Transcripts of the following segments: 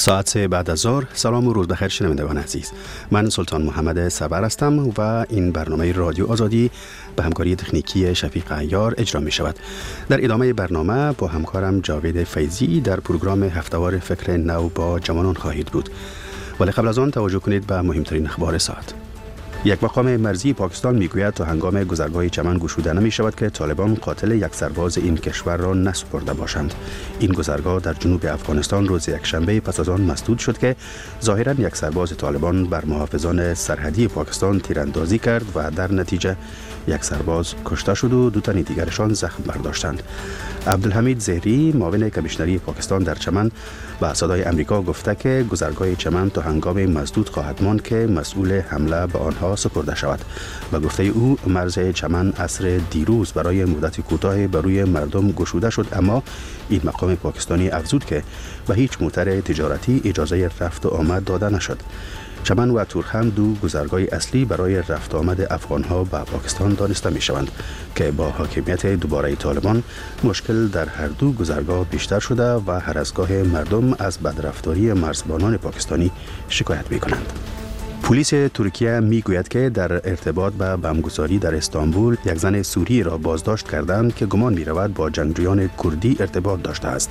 ساعت 3 بعد از ظهر. سلام و روز بخیر شنوندگان عزیز. من سلطان محمد صبر هستم و این برنامه رادیو آزادی به همکاری تکنیکی شفیق عیار اجرا می شود. در ادامه برنامه با همکارم جاوید فیضی در پروگرام هفتهوار فکر نو با جوانان خواهید بود. ولی قبل از آن توجه کنید به مهمترین اخبار ساعت. یک مقام مرزی پاکستان میگوید تا هنگام گذرگاه چمن گشوده نمی شود که طالبان قاتل یک سرباز این کشور را نسپرده باشند. این گذرگاه در جنوب افغانستان روز یکشنبه پس از آن مسدود شد که ظاهرا یک سرباز طالبان بر محافظان سرحدی پاکستان تیراندازی کرد و در نتیجه یک سرباز کشته شد و دو تن دیگرشان زخم برداشتند. عبدالحمید زهری معاون کمیشنری پاکستان در چمن با صدای امریکا گفته که گذرگاه چمن تا هنگام مسدود خواهد ماند که مسئول حمله به آنها سپرده شود. به گفته او مرز چمن عصر دیروز برای مدت کوتاه بر روی مردم گشوده شد، اما این مقام پاکستانی افزود که به هیچ موتر تجارتی اجازه رفت و آمد داده نشد. چمن و تورخم دو گذرگاه اصلی برای رفت آمد افغانها به پاکستان دانسته می شوند که با حاکمیت دوباره طالبان مشکل در هر دو گذرگاه بیشتر شده و هر از گاه مردم از بدرفتاری مرزبانان پاکستانی شکایت می کنند. پلیس ترکیه می گوید که در ارتباط به بمبگذاری در استانبول یک زن سوری را بازداشت کردند که گمان می رود با جنگجویان کردی ارتباط داشته است.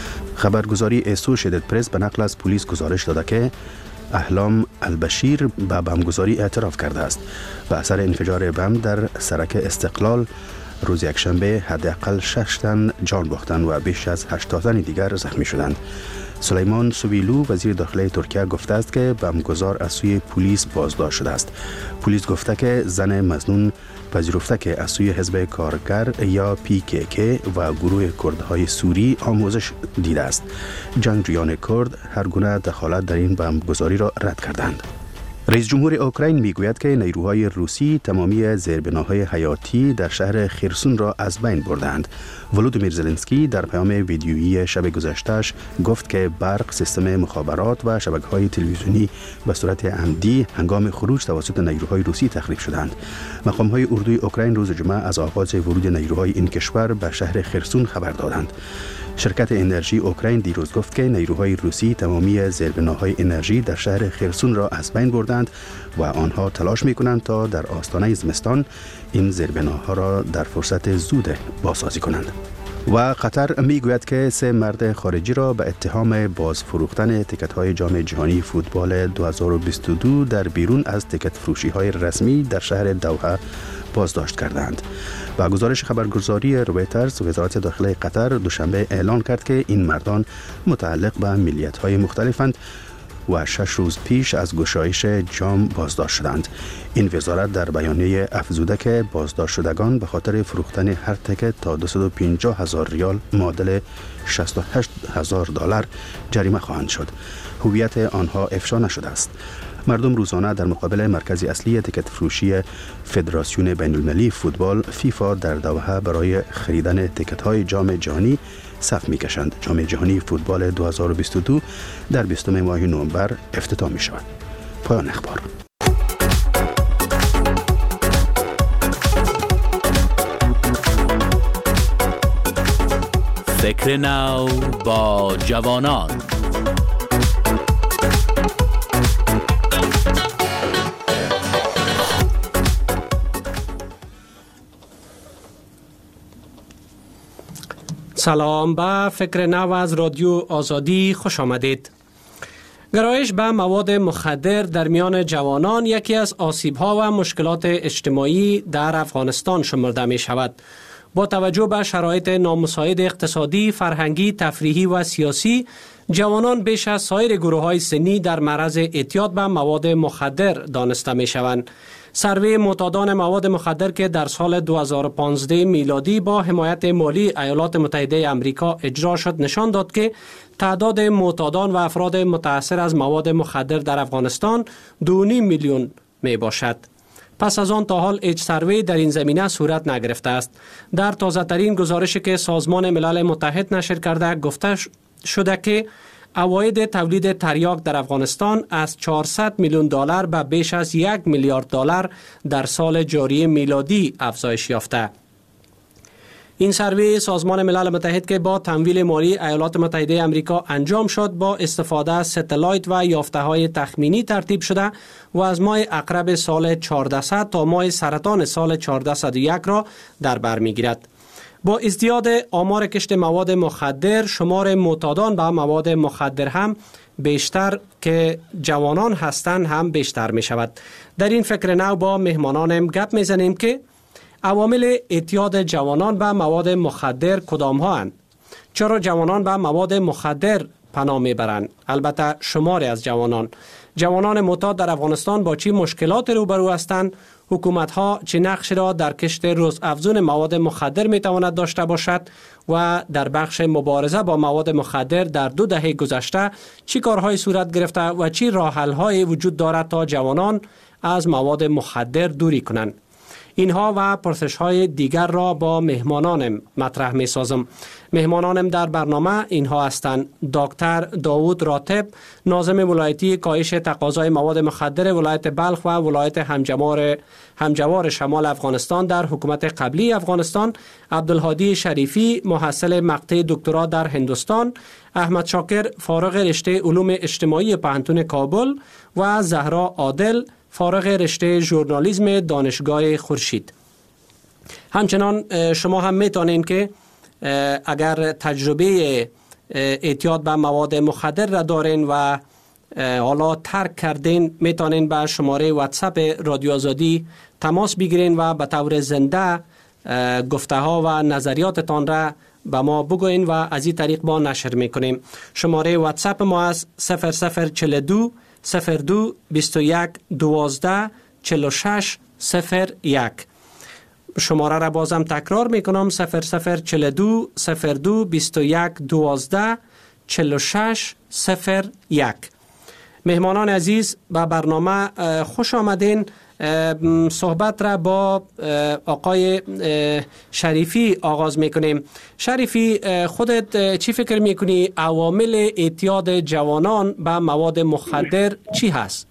خبرگزاری اسوشیتد پرس به نقل از پلیس گزارش داده که احلام البشیر به بمبگذاری اعتراف کرده است. به اثر انفجار بمب در سرک استقلال روز یکشنبه حداقل 6 تن جان باختند و بیش از 80 تن دیگر زخمی شدند. سلیمان سویلو وزیر داخلی ترکیه گفته است که بمبگذار از سوی پلیس بازداشت شده است. پلیس گفته که زن مظنون پذیرفته که از سوی حزب کارگر یا PKK و گروه کردهای سوری آموزش دیده است. جنگجویان کرد هر گونه دخالت در این بمبگذاری را رد کردند. رئیس جمهور اوکراین میگوید که نیروهای روسی تمامی زیربناهای حیاتی در شهر خرسون را از بین بردند. ولودیمیر زلنسکی در پیام ویدیویی شب گذشته‌اش گفت که برق، سیستم مخابرات و شبکه‌های تلویزیونی به صورت عمدی هنگام خروج توسط نیروهای روسی تخریب شدند. مقام‌های اردوی اوکراین روز جمعه از آغاز ورود نیروهای این کشور به شهر خرسون خبر دادند. شرکت انرژی اوکراین دیروز گفت که نیروهای روسی تمامی زیربناهای انرژی در شهر خرسون را از بین بردند و آنها تلاش می‌کنند تا در آستانه زمستان این زیربناها را در فرصت زود بازسازی کنند. و قطر میگوید که 3 مرد خارجی را به اتهام باز فروختن تیکت‌های جام جهانی فوتبال 2022 در بیرون از تیکت فروشی‌های رسمی در شهر دوحه بازداشت کردند. با گزارش خبرگزاری رویترز، وزارت داخلی قطر دوشنبه اعلان کرد که این مردان متعلق به ملیت‌های مختلفند و 6 روز پیش از گشایش جام بازداشت شدند. این وزارت در بیانیه افزوده که بازداشت شدگان به خاطر فروختن هر تیکت تا 250,000 ریال معادل $68,000 جریمه خواهند شد. هویت آنها افشا نشده است. مردم روزانه در مقابل مرکز اصلی تیکت فروشی فدراسیون بین المللی فوتبال فیفا در دوحه برای خریدن تیکت‌های جام جهانی صف می‌کشند. جام جهانی فوتبال 2022 در 20 ماه نوامبر افتتاح می‌شود. پایان اخبار. فکر نو با جوانان. سلام، به فکر نو از رادیو آزادی خوش آمدید. گرایش به مواد مخدر در میان جوانان یکی از آسیب‌ها و مشکلات اجتماعی در افغانستان شمرده می شود. با توجه به شرایط نامساعد اقتصادی، فرهنگی، تفریحی و سیاسی، جوانان بیش از سایر گروه‌های سنی در معرض اعتیاد به مواد مخدر دانسته می شوند. سروی معتادان مواد مخدر که در سال 2015 میلادی با حمایت مالی ایالات متحده آمریکا اجرا شد نشان داد که تعداد معتادان و افراد متأثر از مواد مخدر در افغانستان 2.5 میلیون می باشد. پس از آن تا حال هیچ سروی در این زمینه صورت نگرفته است. در تازه ترین گزارشی که سازمان ملل متحد نشر کرده گفته شده که عواید تولید تریاک در افغانستان از 400 میلیون دلار به بیش از 1 میلیارد دلار در سال جاری میلادی افزایش یافته. این سروی سازمان ملل متحد که با تمویل مالی ایالات متحده آمریکا انجام شد با استفاده از ستلایت و یافته‌های تخمینی ترتیب شده و از ماه عقرب سال 1400 تا ماه سرطان سال 1401 را در بر می‌گیرد. با ازدیاد آمار کشت مواد مخدر، شمار معتادان به مواد مخدر هم بیشتر که جوانان هستند هم بیشتر می شود. در این فکر نو با مهمانانم گپ می زنیم که عوامل اعتیاد جوانان به مواد مخدر کدام ها اند؟ چرا جوانان به مواد مخدر پناه می برند؟ البته شماری از جوانان معتاد در افغانستان با چی مشکلات روبرو هستند؟ حکومت ها چه نقش را در کشت روزافزون مواد مخدر می تواند داشته باشد و در بخش مبارزه با مواد مخدر در 2 دهه گذشته چی کارهای صورت گرفته و چی راه حل های وجود دارد تا جوانان از مواد مخدر دوری کنند؟ اینها و پرسش های دیگر را با مهمانانم مطرح می سازم. مهمانانم در برنامه اینها هستند: دکتر داوود راتب، ناظم ولایتی کاهش تقاضای مواد مخدر ولایت بلخ و ولایت همجوار شمال افغانستان در حکومت قبلی افغانستان، عبدالهادی شریفی، محصل مقطع دکترا در هندوستان، احمد شاکر، فارغ رشته علوم اجتماعی پوهنتون کابل و زهرا عادل، فارغ رشته ژورنالیسم دانشگاه خورشید. همچنان شما هم میتونین که اگر تجربه اعتیاد به مواد مخدر را دارین و حالا ترک کردین، میتونین به شماره واتساپ رادیو آزادی تماس بگیرین و به طور زنده گفته ها و نظریاتتان را به ما بگوین و از این طریق ما نشر میکنیم. شماره واتساپ ما از 0042 02 21 12 46 01. شماره را بازم تکرار میکنم: 0042 02 21 12 46 01. مهمانان عزیز، به برنامه خوش آمدین. صحبت را با آقای شریفی آغاز میکنیم. شریفی، خودت چی فکر میکنی عوامل اعتیاد جوانان به مواد مخدر چی هست؟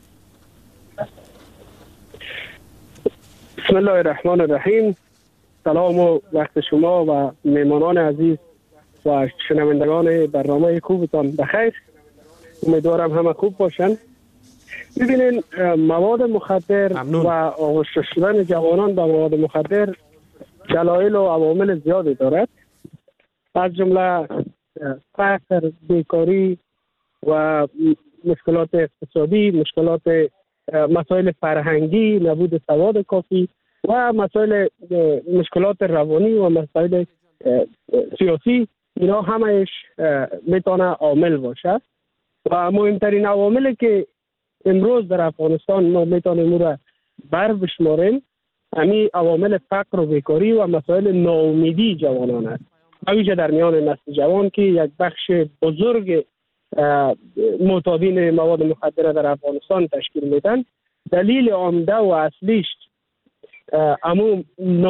بسم الله الرحمن الرحیم. سلام و وقت شما و مهمانان عزیز و شنوندگان برنامه خوبتان بخیر. امیدوارم همه خوب باشن. ببینین، مواد مخدر و آغشته شدن جوانان به مواد مخدر دلایل و عوامل زیادی دارد، از جمله فقر، بیکاری و مشکلات اقتصادی، مسائل فرهنگی، نبود سواد کافی و مشکلات روانی و مسائل سیاسی. اینا همهش میتونه عامل باشه و مهمترین عواملی که امروز در افغانستان ما میتونیم اون را بر بشماریم همین عوامل فقر و بیکاری و مسائل ناامیدی جوانان است، ویژه در میان نسل جوان که یک بخش بزرگ معتادین مواد مخدر در افغانستان تشکیل میدن. دلیل عمده و اصلیش همون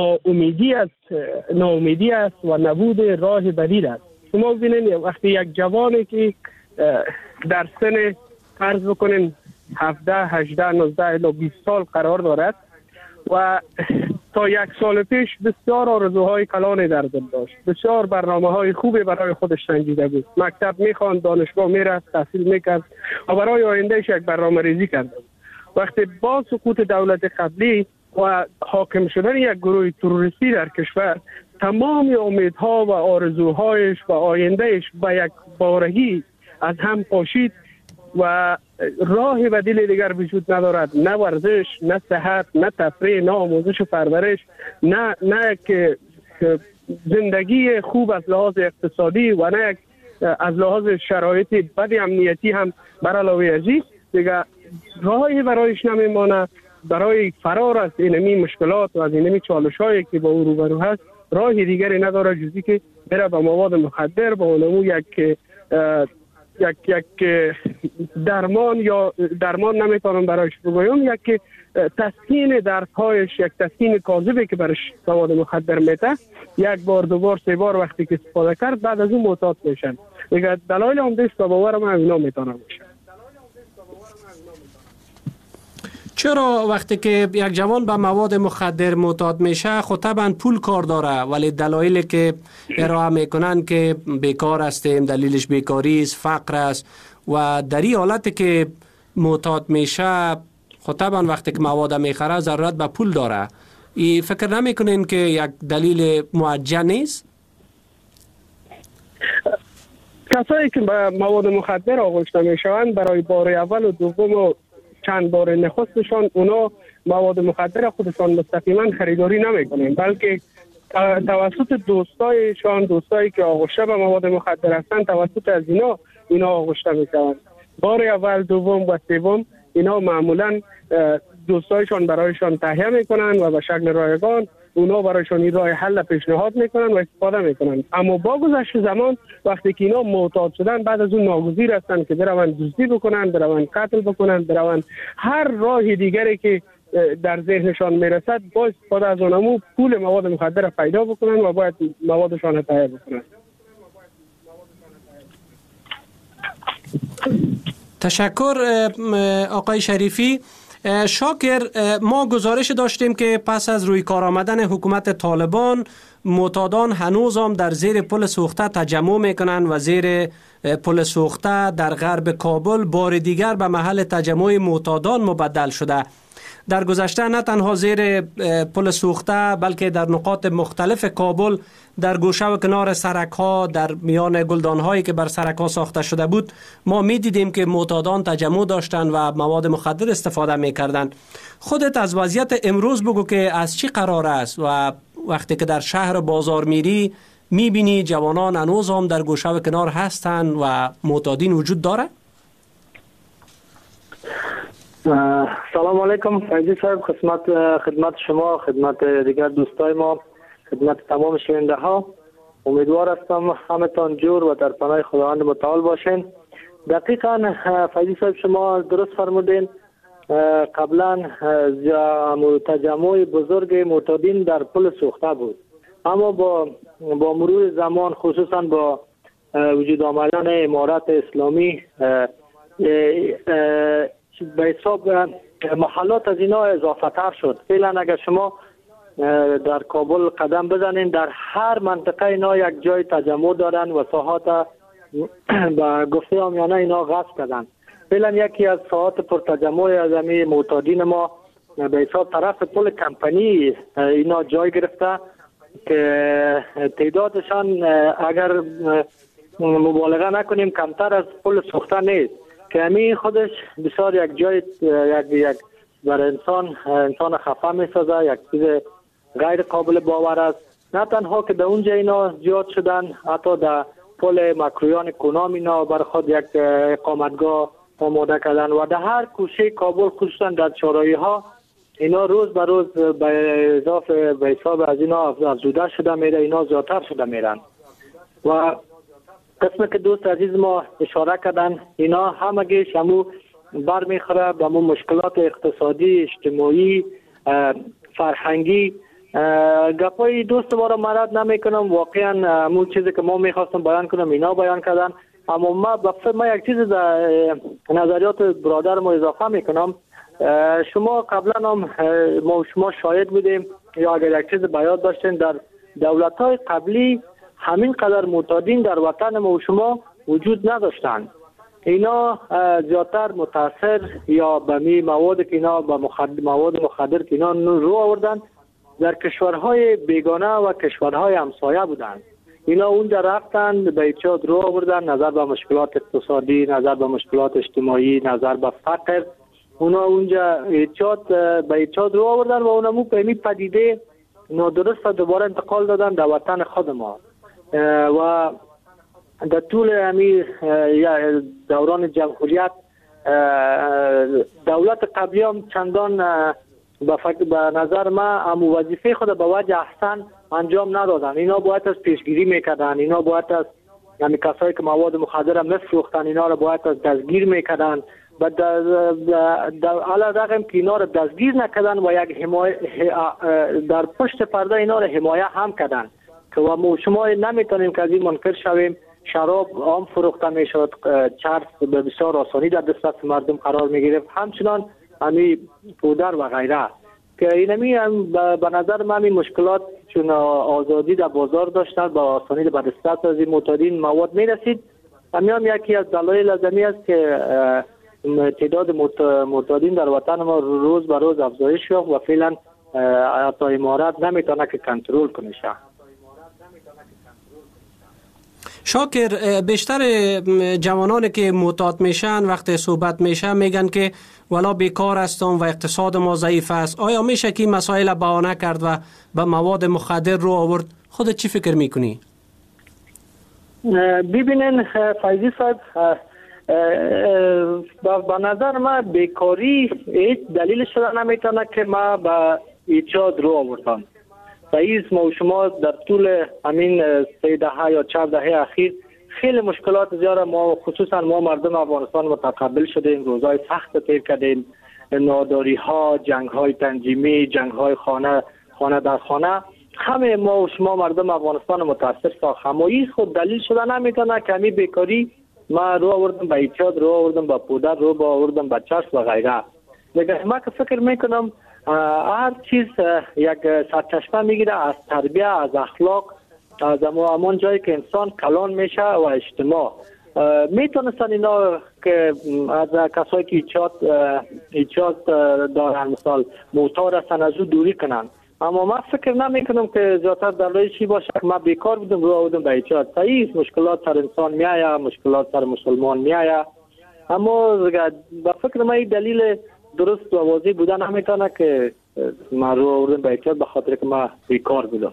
ناامیدی است و نبود راه بدیل است. شما ببینید وقتی یک جوانی که در سن فرض بکنین 17 18 19 الی 20 سال قرار دارد و تا 1 سال پیش بسیار آرزوهای کلانی در دل داشت، بسیار برنامه‌های خوبی برای خودش سنجیده بود، مکتب می‌خواند، دانشگاه میرفت، تحصیل میکرد و برای آیندهش یک برنامه‌ریزی کرده بود. وقتی با سقوط دولت قبلی و حاکم شدن یک گروه تروریستی در کشور، تمام امیدها و آرزوهایش و آیندهش به یک بارگی از هم پاشید و راه بدیل دیگر وجود ندارد. نه ورزش، نه صحت، نه تفریح، نه آموزش و پرورش، نه که زندگی خوب از لحاظ اقتصادی و نه از لحاظ شرایط بد امنیتی هم بر علاوه ازی دیگر راهی برایش نمیمانه. برای فرار از اینمی مشکلات و از اینمی چالش‌هایی که با او روبرو هست راهی دیگری نداره جزی که بره به مواد مخدر، با اونمو یک درمان یا درمان نمیتونم برایش بگویم، یک تسکین دردهایش، یک تسکین کاذبی که برش مواد مخدر میته، یک بار دو بار سه بار وقتی که استفاده کرد بعد از اون معتاد میشن. دیگه دلایل عمده‌اش به باور من اینا میتونه باشه. چرا وقتی که یک جوان به مواد مخدر معتاد میشه خب طبعا پول کار داره، ولی دلایلی که ارائه میکنن که بیکار هستیم، دلیلش بیکاری است، فقر است و در این حالتی که معتاد میشه خب طبعا وقتی که مواد میخره ضرورت به پول داره. ای فکر نمیکنین که یک دلیل موجه نیست؟ کسایی که به مواد مخدر آغشته میشوند برای بار اول و دوم و چند بار نخستشان اونا مواد مخدر خودشان مستقیما خریداری نمیکنن، بلکه توسط دوستایشان، دوستایی که آغشته به مواد مخدر هستند، توسط از اینا آغشته میشوند. بار اول، دوم و سوم اینا معمولا دوستایشان برایشان تهیه میکنن و به شکل رایگان اونا برایشان این راه حل پیشنهاد میکنن و استفاده میکنن. اما با گذشت زمان وقتی که اینا معتاد شدن، بعد از اون ناگزیر هستن که بروند دزدی بکنن، بروند قتل بکنن، بروند هر راه دیگری که در ذهنشان میرسد با استفاده از اونمو پول مواد مخدر پیدا بکنن و باید موادشان تهیه بکنن. تشکر آقای شریفی. شاکر، ما گزارش داشتیم که پس از روی کار آمدن حکومت طالبان معتادان هنوز هم در زیر پل سوخته تجمع میکنن و زیر پل سوخته در غرب کابل بار دیگر به محل تجمع معتادان مبدل شده. در گذشته نه تنها زیر پل سوخته بلکه در نقاط مختلف کابل، در گوشه و کنار سرک ها، در میان گلدان هایی که بر سرک ها ساخته شده بود، ما می دیدیم که معتادان تجمع داشتن و مواد مخدر استفاده می کردن. خودت از وضعیت امروز بگو که از چی قرار است و وقتی که در شهر و بازار میری می بینی جوانان هنوز هم در گوشه و کنار هستن و معتادین وجود داره؟ سلام علیکم فیضی صاحب، خدمت شما، خدمت دیگر دوستای ما، خدمت تمام شنونده ها. امیدوار هستم همتان جور و در پناه خداوند متعال باشین. دقیقاً فیضی صاحب شما درست فرمودین. قبلا تجمع بزرگ معتادین در پل سوخته بود، اما با مرور زمان، خصوصا با وجود آمدن امارت اسلامی، به حساب محلات از اینا اضافه تر شد. فعلا اگر شما در کابل قدم بزنین، در هر منطقه اینا یک جای تجمع دارن و ساحات به گفته عامیانه اینا غصب کردن. فعلا یکی از ساحات پر تجمع از همین معتادین ما به حساب طرف پل کمپنی اینا جای گرفته که تعدادشان اگر مبالغه نکنیم کمتر از پل سوخته نیست، که همین خودش بسیار یک جای یک برای انسان خفه می سازه، یک چیز غیر قابل باور است. نه تنها که در اونجا اینا زیاد شدن، حتی در پل مکرویان کنام اینا بر خود یک اقامتگاه آماده کردن و در هر کوچه کابل، خصوصا در چهارراهی ها، اینا روز به روز به اضافه به حساب از اینا افزوده شده میره، اینا زیادتر شده میرن. و قسمی که دوست عزیز ما اشاره کردن، اینا همگیش همو برمیخوره به همون مشکلات اقتصادی، اجتماعی، فرهنگی. گپای دوست ما را مرد نمیکنم، واقعا همون چیزی که ما میخواستم بیان کنم اینا بیان کردن. اما ما یک چیز در نظریات برادر ما اضافه میکنم. شما قبلا هم شما شاهد بودیم یا اگر یک چیز بیاد داشتین، در دولت‌های قبلی همین قدر معتادین در وطن ما و شما وجود نداشتند. اینا زیادتر متاثر یا به می مواد که اینا به مواد مخدر که اینا رو آوردن در کشورهای بیگانه و کشورهای همسایه بودند. اینا اونجا رفتن به ایجاد رو آوردن، نظر به مشکلات اقتصادی، نظر به مشکلات اجتماعی، نظر به فقر. اونا اونجا به ایجاد رو آوردن و اونمو به این پدیده نادرست دوباره انتقال دادن در وطن خود ما. و در طول همین دوران جمهوریت دولت قبلی هم چندان به نظر من هم وظیفه خود به وجه احسن انجام ندادن. اینا باید از پیشگیری میکردن، اینا باید از یعنی کسایی که مواد مخدر میفروختن اینا را باید از دستگیر میکردن. علی رغم که اینا را دستگیر نکردن و یک در پشت پرده اینا را حمایه هم کردن که ما شما نمیتونیم که از این منکر شویم. شراب عام فروخته میشد، چرس به بسیار آسانی در دسترس مردم قرار میگرفت. همچنان امی پودر و غیره که اینمی به نظر من این مشکلات چون آزادی در بازار داشتن با آسانی به دسترس از این معتادین مواد میرسید. هم یکی از دلایل از است که تعداد معتادین در وطن ما روز به روز افزایش یافت و فعلا حتی امارات نمیتونه که کنترل کنه. شاکر، بیشتر جوانانی که معتاد میشن وقتی صحبت میشن میگن که ولا بیکار هستم و اقتصاد ما ضعیف است. آیا میشه که مسائل بهانه کرد و به مواد مخدر رو آورد؟ خودت چی فکر میکنی؟ ببینین فیضی صاحب، به نظر من بیکاری هیچ دلیل شده نمیتونه که ما به ایجاد رو آوردم. رئیس ما و شما در طول همین 3 دهه یا 4 دهه اخیر خیلی مشکلات زیاد ما خصوصا ما مردم افغانستان متقبل شدیم. روزهای سخت تیر کردیم، ناداری ها، جنگ های تنظیمی، جنگ های خانه در خانه، همه ما و شما مردم افغانستان متاثر ساخت. اما این خود دلیل شده نمیتونه که همین بیکاری ما رو آوردم به ایجاد، رو آوردم به پودر، رو آوردم به چرس و غیره. دیگه ما که فکر میکنم هر چیز یک سرچشمه میگیره از تربیه، از اخلاق، از همان جایی که انسان کلان میشه و اجتماع. میتونستن اینا که از کسایی که ایجاد دارن مثال معتاد هستن از او دوری کنن. اما من فکر نمیکنم که زیادتر دلایلی باشه که ما بیکار بودم رو آوردم به ایجاد. صحیح مشکلات سر انسان میایه، مشکلات سر مسلمان میایه، اما به فکر من دلیل درست و واضح بودن نمیتونه که ما رو آوردم به ایجاد به خاطر که ما بیکار بودم.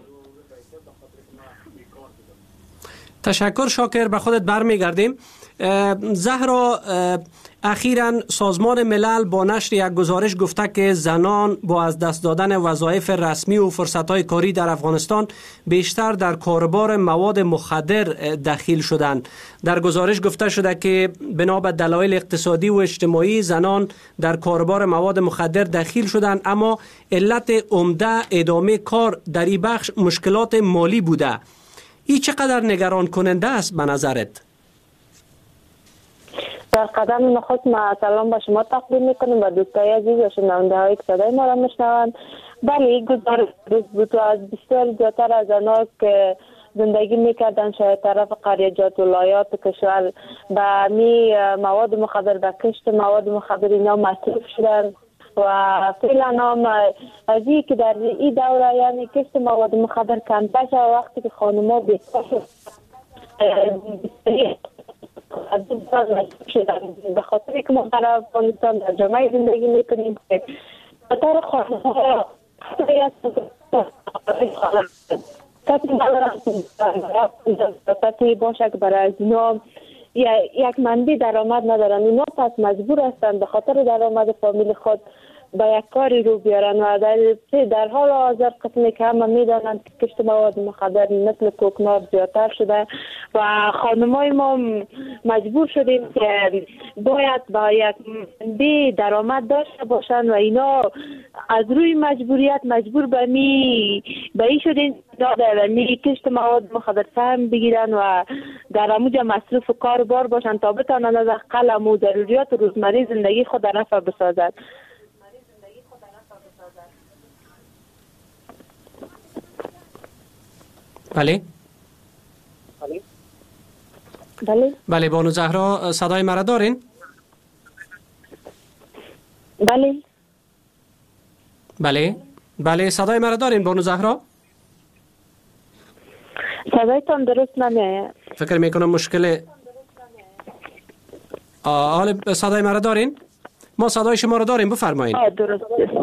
تشکر شاکر، به خودت برمیگردیم. زهرا، اخیراً سازمان ملل با نشر یک گزارش گفته که زنان با از دست دادن وظایف رسمی و فرصتهای کاری در افغانستان بیشتر در کاربار مواد مخدر دخیل شدند. در گزارش گفته شده که بنا به دلایل اقتصادی و اجتماعی زنان در کاربار مواد مخدر دخیل شدند، اما علت عمده ادامه کار در این بخش مشکلات مالی بوده. این چقدر نگران کننده است به نظرت؟ در قدم نخست ما سلام به شما تقدیم میکنیم و دوستای عزیز و شنونده هایی که صدای ما را میشنوند. بله، گزارش بود و از بسیار زیادتر از آنها که زندگی میکردن شاید طرف قریجات ولایات کشور به می مواد مخدر، به کشت مواد مخدر اینا مصروف شدن و فعلا هم از این که در این دوره یعنی کشت مواد مخدر کمتر شد. وقتی که خانم‌ها بیکار به خاطر که ما در افغانستان در جامعه زندگی میکنیم که خاطر خانم‌ها کسی باشه که برای از اینا یک منبع درآمد ندارن، اینا پس مجبور هستند به خاطر درآمد فامیل خود به یک کاری رو بیارن و در حال حاضر قسمی که همه میدانند که کشت مواد مخدر مثل کوکنار زیادتر شده و خانمای ما مجبور شدیم که باید با یک منبع درآمد داشته باشن و اینا از روی مجبوریت مجبور به این شدیم کشت مواد مخدر سهم بگیرن و در اموجه مصروف کار بار باشن تا بتانند از اقل و ضروریات روزمره زندگی خود در رفع بسازد. بله بله بله بانو زهرا، صدای مرا دارین؟ بله بله بله صدای مرا دارین بانو زهرا؟ صدایتان درست نمیاد. فکر میکنم مشکل حال صدای مرا دارین؟ ما صدای شما رو داریم، بفرمایید. درست.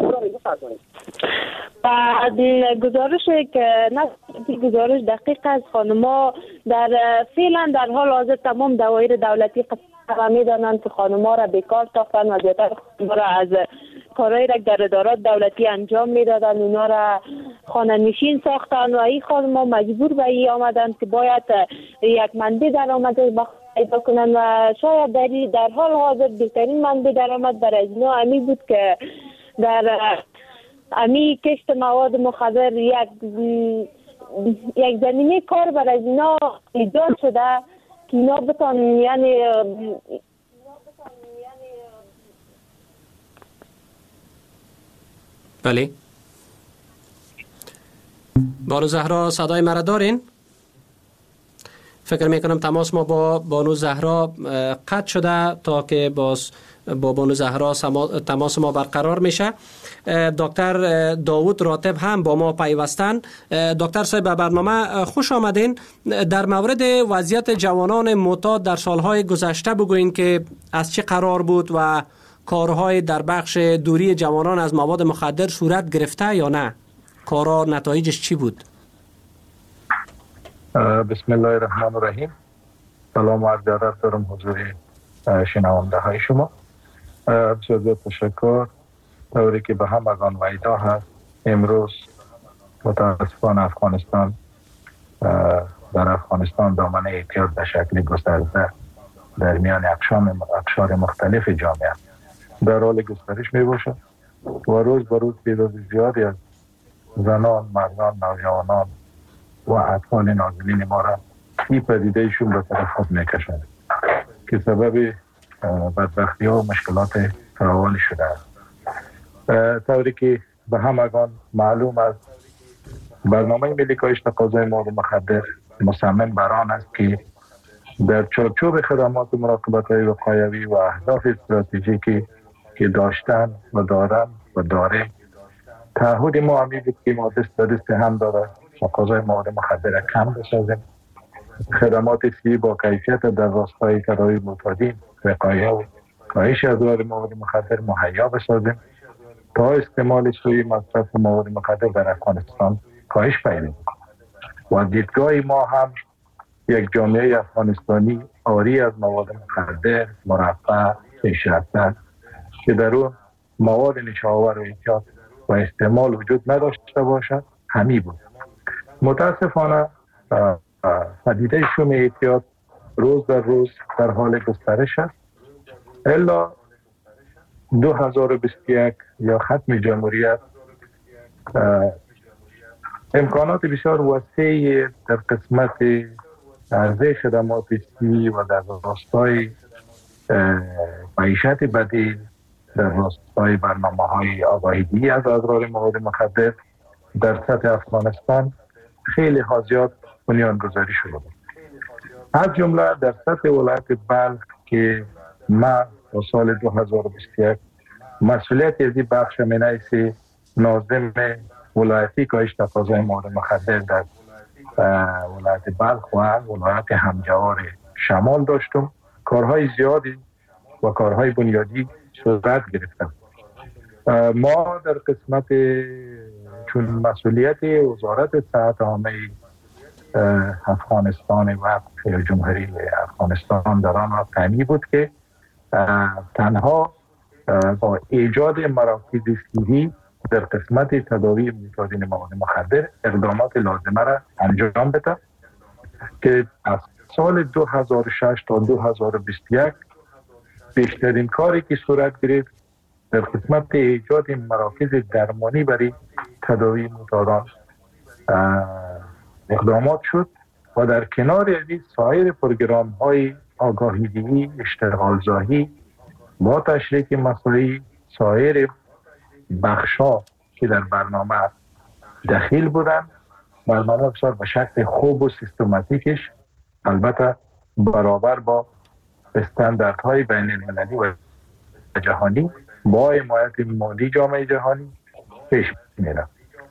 بعد گزارشی که گزارش دقیق از خانم‌ها در فعلا در حال حاضر تمام دوایر دولتی قطعا میدانند که خانم‌ها را بیکار تافتن و زیادتر را از کارهایی را در ادارات دولتی انجام میدادن، اونا را خانه نشین ساختن و این خانم‌ها مجبور به این آمدند که باید یک منبع درآمد پیدا کنن و شاید در حال حاضر بهترین منبع درآمد برای اینا امی بود که در امی کشت مواد مخدر یک زمینه کار برای اینا ایجاد شده که اینا بتان یعنی بله. بانو زهرا صدای مرا دارین؟ فکر میکنم تماس ما با بانو زهرا قطع شده تا که با بانو زهرا تماس ما برقرار میشه. دکتر داوود راتب هم با ما پیوستن. دکتر صاحب به برنامه خوش آمدین. در مورد وضعیت جوانان معتاد در سالهای گذشته بگوین که از چه قرار بود و کارهای در بخش دوری جوانان از مواد مخدر صورت گرفته یا نه؟ کارا نتایجش چی بود؟ بسم الله الرحمن الرحیم. سلام و عرض ادب دارم حضور شنونده های شما. بسیار تشکر. طوری که به همگان ویدا هست، امروز متاسفانه افغانستان در افغانستان دامنه اعتیاد به شکل گسترده در میان اقشار مختلف جامعه در حال گسترش می باشد و روز به روز تعداد زیادی از زنان، مردان، نوجوانان و اطفال نازنین ما را این پدیدهشون به طرف خود میکشند که سبب بدبختی ها و مشکلات فراوانی شده است. طوری که به همگان معلوم است برنامه ملی کاهش تقاضای مواد مخدر مصمم بر آن است که در چارچوب خدمات مراقبت‌های وقایوی و اهداف استراتژیکی که داشتن و دارن و داره تعهد ما همی بود که ما دست هم داره تقاضای مواد مخدر کم بسازیم، خدمات سی با کیفیت در راستای تداوی معتادین، وقایه و کاهش اضرار مواد مخدر مهیا بسازیم تا استعمال سوی مصرف مواد مخدر در افغانستان کاهش پیدا کنه. و دیدگاه ما هم یک جامعه افغانستانی آری از مواد مخدر، مرفه، پیشرفته که در اون مواد نشاور و اعتیاد و استعمال وجود نداشته باشد همی بود. متاسفانه پدیده شوم اعتیاد روز در روز در حال گسترش است. الا 2021 یا ختم جمهوریت امکانات بسیار وسیع در قسمت عرضه خدمات سی و در راستای معیشت بدیل، در راستای برنامه‌های آگاهی از اضرار مواد مخدر در سطح افغانستان خیلی زیاد بنیانگذاری شده. از جمله در سطح ولایت بلخ که من در سال 2021 مسئولیت از این بخش من حیث ناظم ولایتی کاهش تقاضای مواد مخدر در ولایت بلخ و ولایت همجوار شمال داشتم. کارهای زیادی و کارهای بنیادی صورت گرفتم. ما در قسمت چون مسئولیت وزارت صحت عامه افغانستان و جمهوری افغانستان در آن تامین بود که تنها با ایجاد مراکز صحی در قسمت تداوی معتادین مواد مخدر اقدامات لازمه را انجام بده که از سال 2006 تا 2021 بیشترین کاری که صورت گرفت در قسمت ایجاد مراکز درمانی برای تداوی معتادان اقدامات شد و در کنار این سایر پروگرام های آگاهی‌دهی، اشتغال زایی با تشریک مسائل سایر بخشا که در برنامه دخیل بودن، برنامه بسیار به شکل خوب و سیستماتیکش البته برابر با استانداردهای بین المللی و جهانی با حمایت مالی جامعه جهانی پیش میره.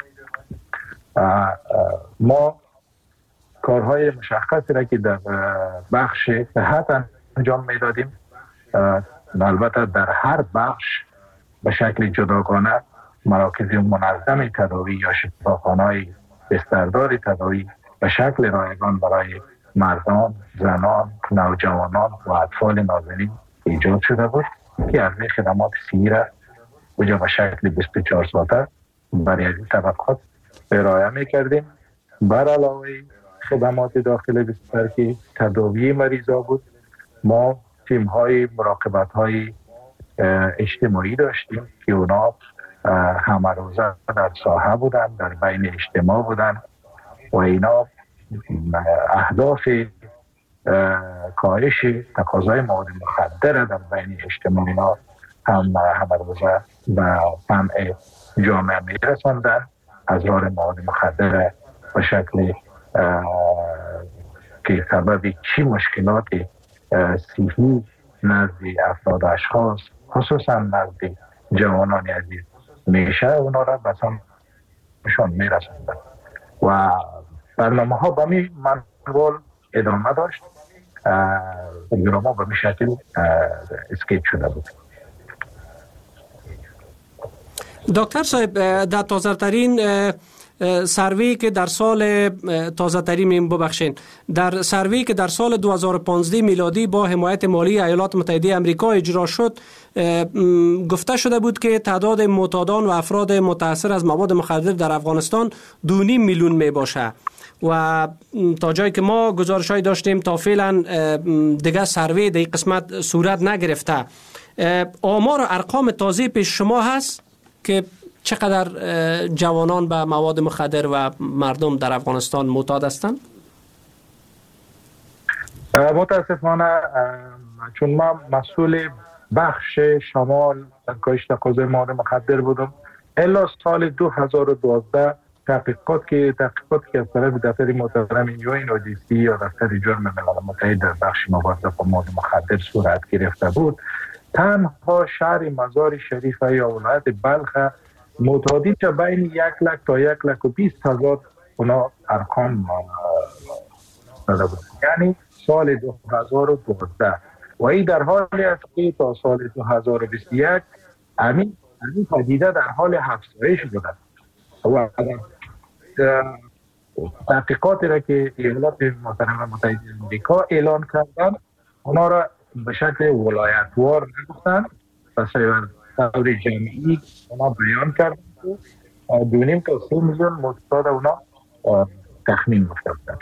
ما کارهای مشخصی را که در بخش صحت انجام میدادیم، البته در هر بخش به شکل جداگانه مراکز منظم تداوی یا شفاخانه‌های بستردار تداوی به شکل رایگان برای مردان، زنان، نوجوانان و اطفال نازنین ایجاد شده بود که عرضه خدمات صحی را وجا به شکل 24 ساعته برای این طبقات ارائه می‌کردیم. بر علاوه خدمات داخل بستر که تداوی مریضا بود، ما تیم‌های مراقبت‌های اجتماعی داشتیم که اونا همه روزه در ساحه بودن، در بین اجتماع بودن و اینا اهداف کاهش تقاضای مواد مخدر در بین اجتماع اینا هم روزه و منع جامعه میرساندن، اضرار مواد مخدر به شکل که سبب چی مشکلات صحی نزد افراد و اشخاص خصوصا نزد جوانان عزیز میشه اونا را به سمتشان میرساندن و برنامه ها به می منوال ادامه داشت. پروگرام ها به می شکل اسکیپ شده بود. دکتر صاحب، در تازه ترین سروی که در سال تازه ترین در سروی که در سال 2015 میلادی با حمایت مالی ایالات متحده آمریکا اجرا شد، گفته شده بود که تعداد معتادان و افراد متاثر از مواد مخدر در افغانستان 2.5 میلیون می باشه و تا جایی که ما گزارش‌های داشتیم تا فعلا دیگه سروی در این قسمت صورت نگرفته. آمار و ارقام تازه پیش شما هست که چقدر جوانان به مواد مخدر و مردم در افغانستان معتاد هستند؟ متاسفانه چون من مسئول بخش شمال کاهش تقاضای مواد مخدر بودم، الا سال 2012 تحقیقات که از طرف دفتر محترم UNODC یا دفتر جرم ملل متحد در بخش مبارزه با مواد مخدر صورت گرفته بود، تنها شهر مزار شریف یا ولایت بلخ معتادی که بین 1 لک تا 1,20,000 اونا ارقام داده بود، یعنی سال 2012 و این در حالی است که تا سال 2021 همین پدیده در حال افزایش بوده و تحقیقاتی را که ایالات متحده آمریکا اعلان کردن اونا را به شکل ولایتوار نگفتن، پس طور جمعی اونا بیان کردن که 2.5 تا 3 میلیون معتاد اونا تخمین گفته بودن.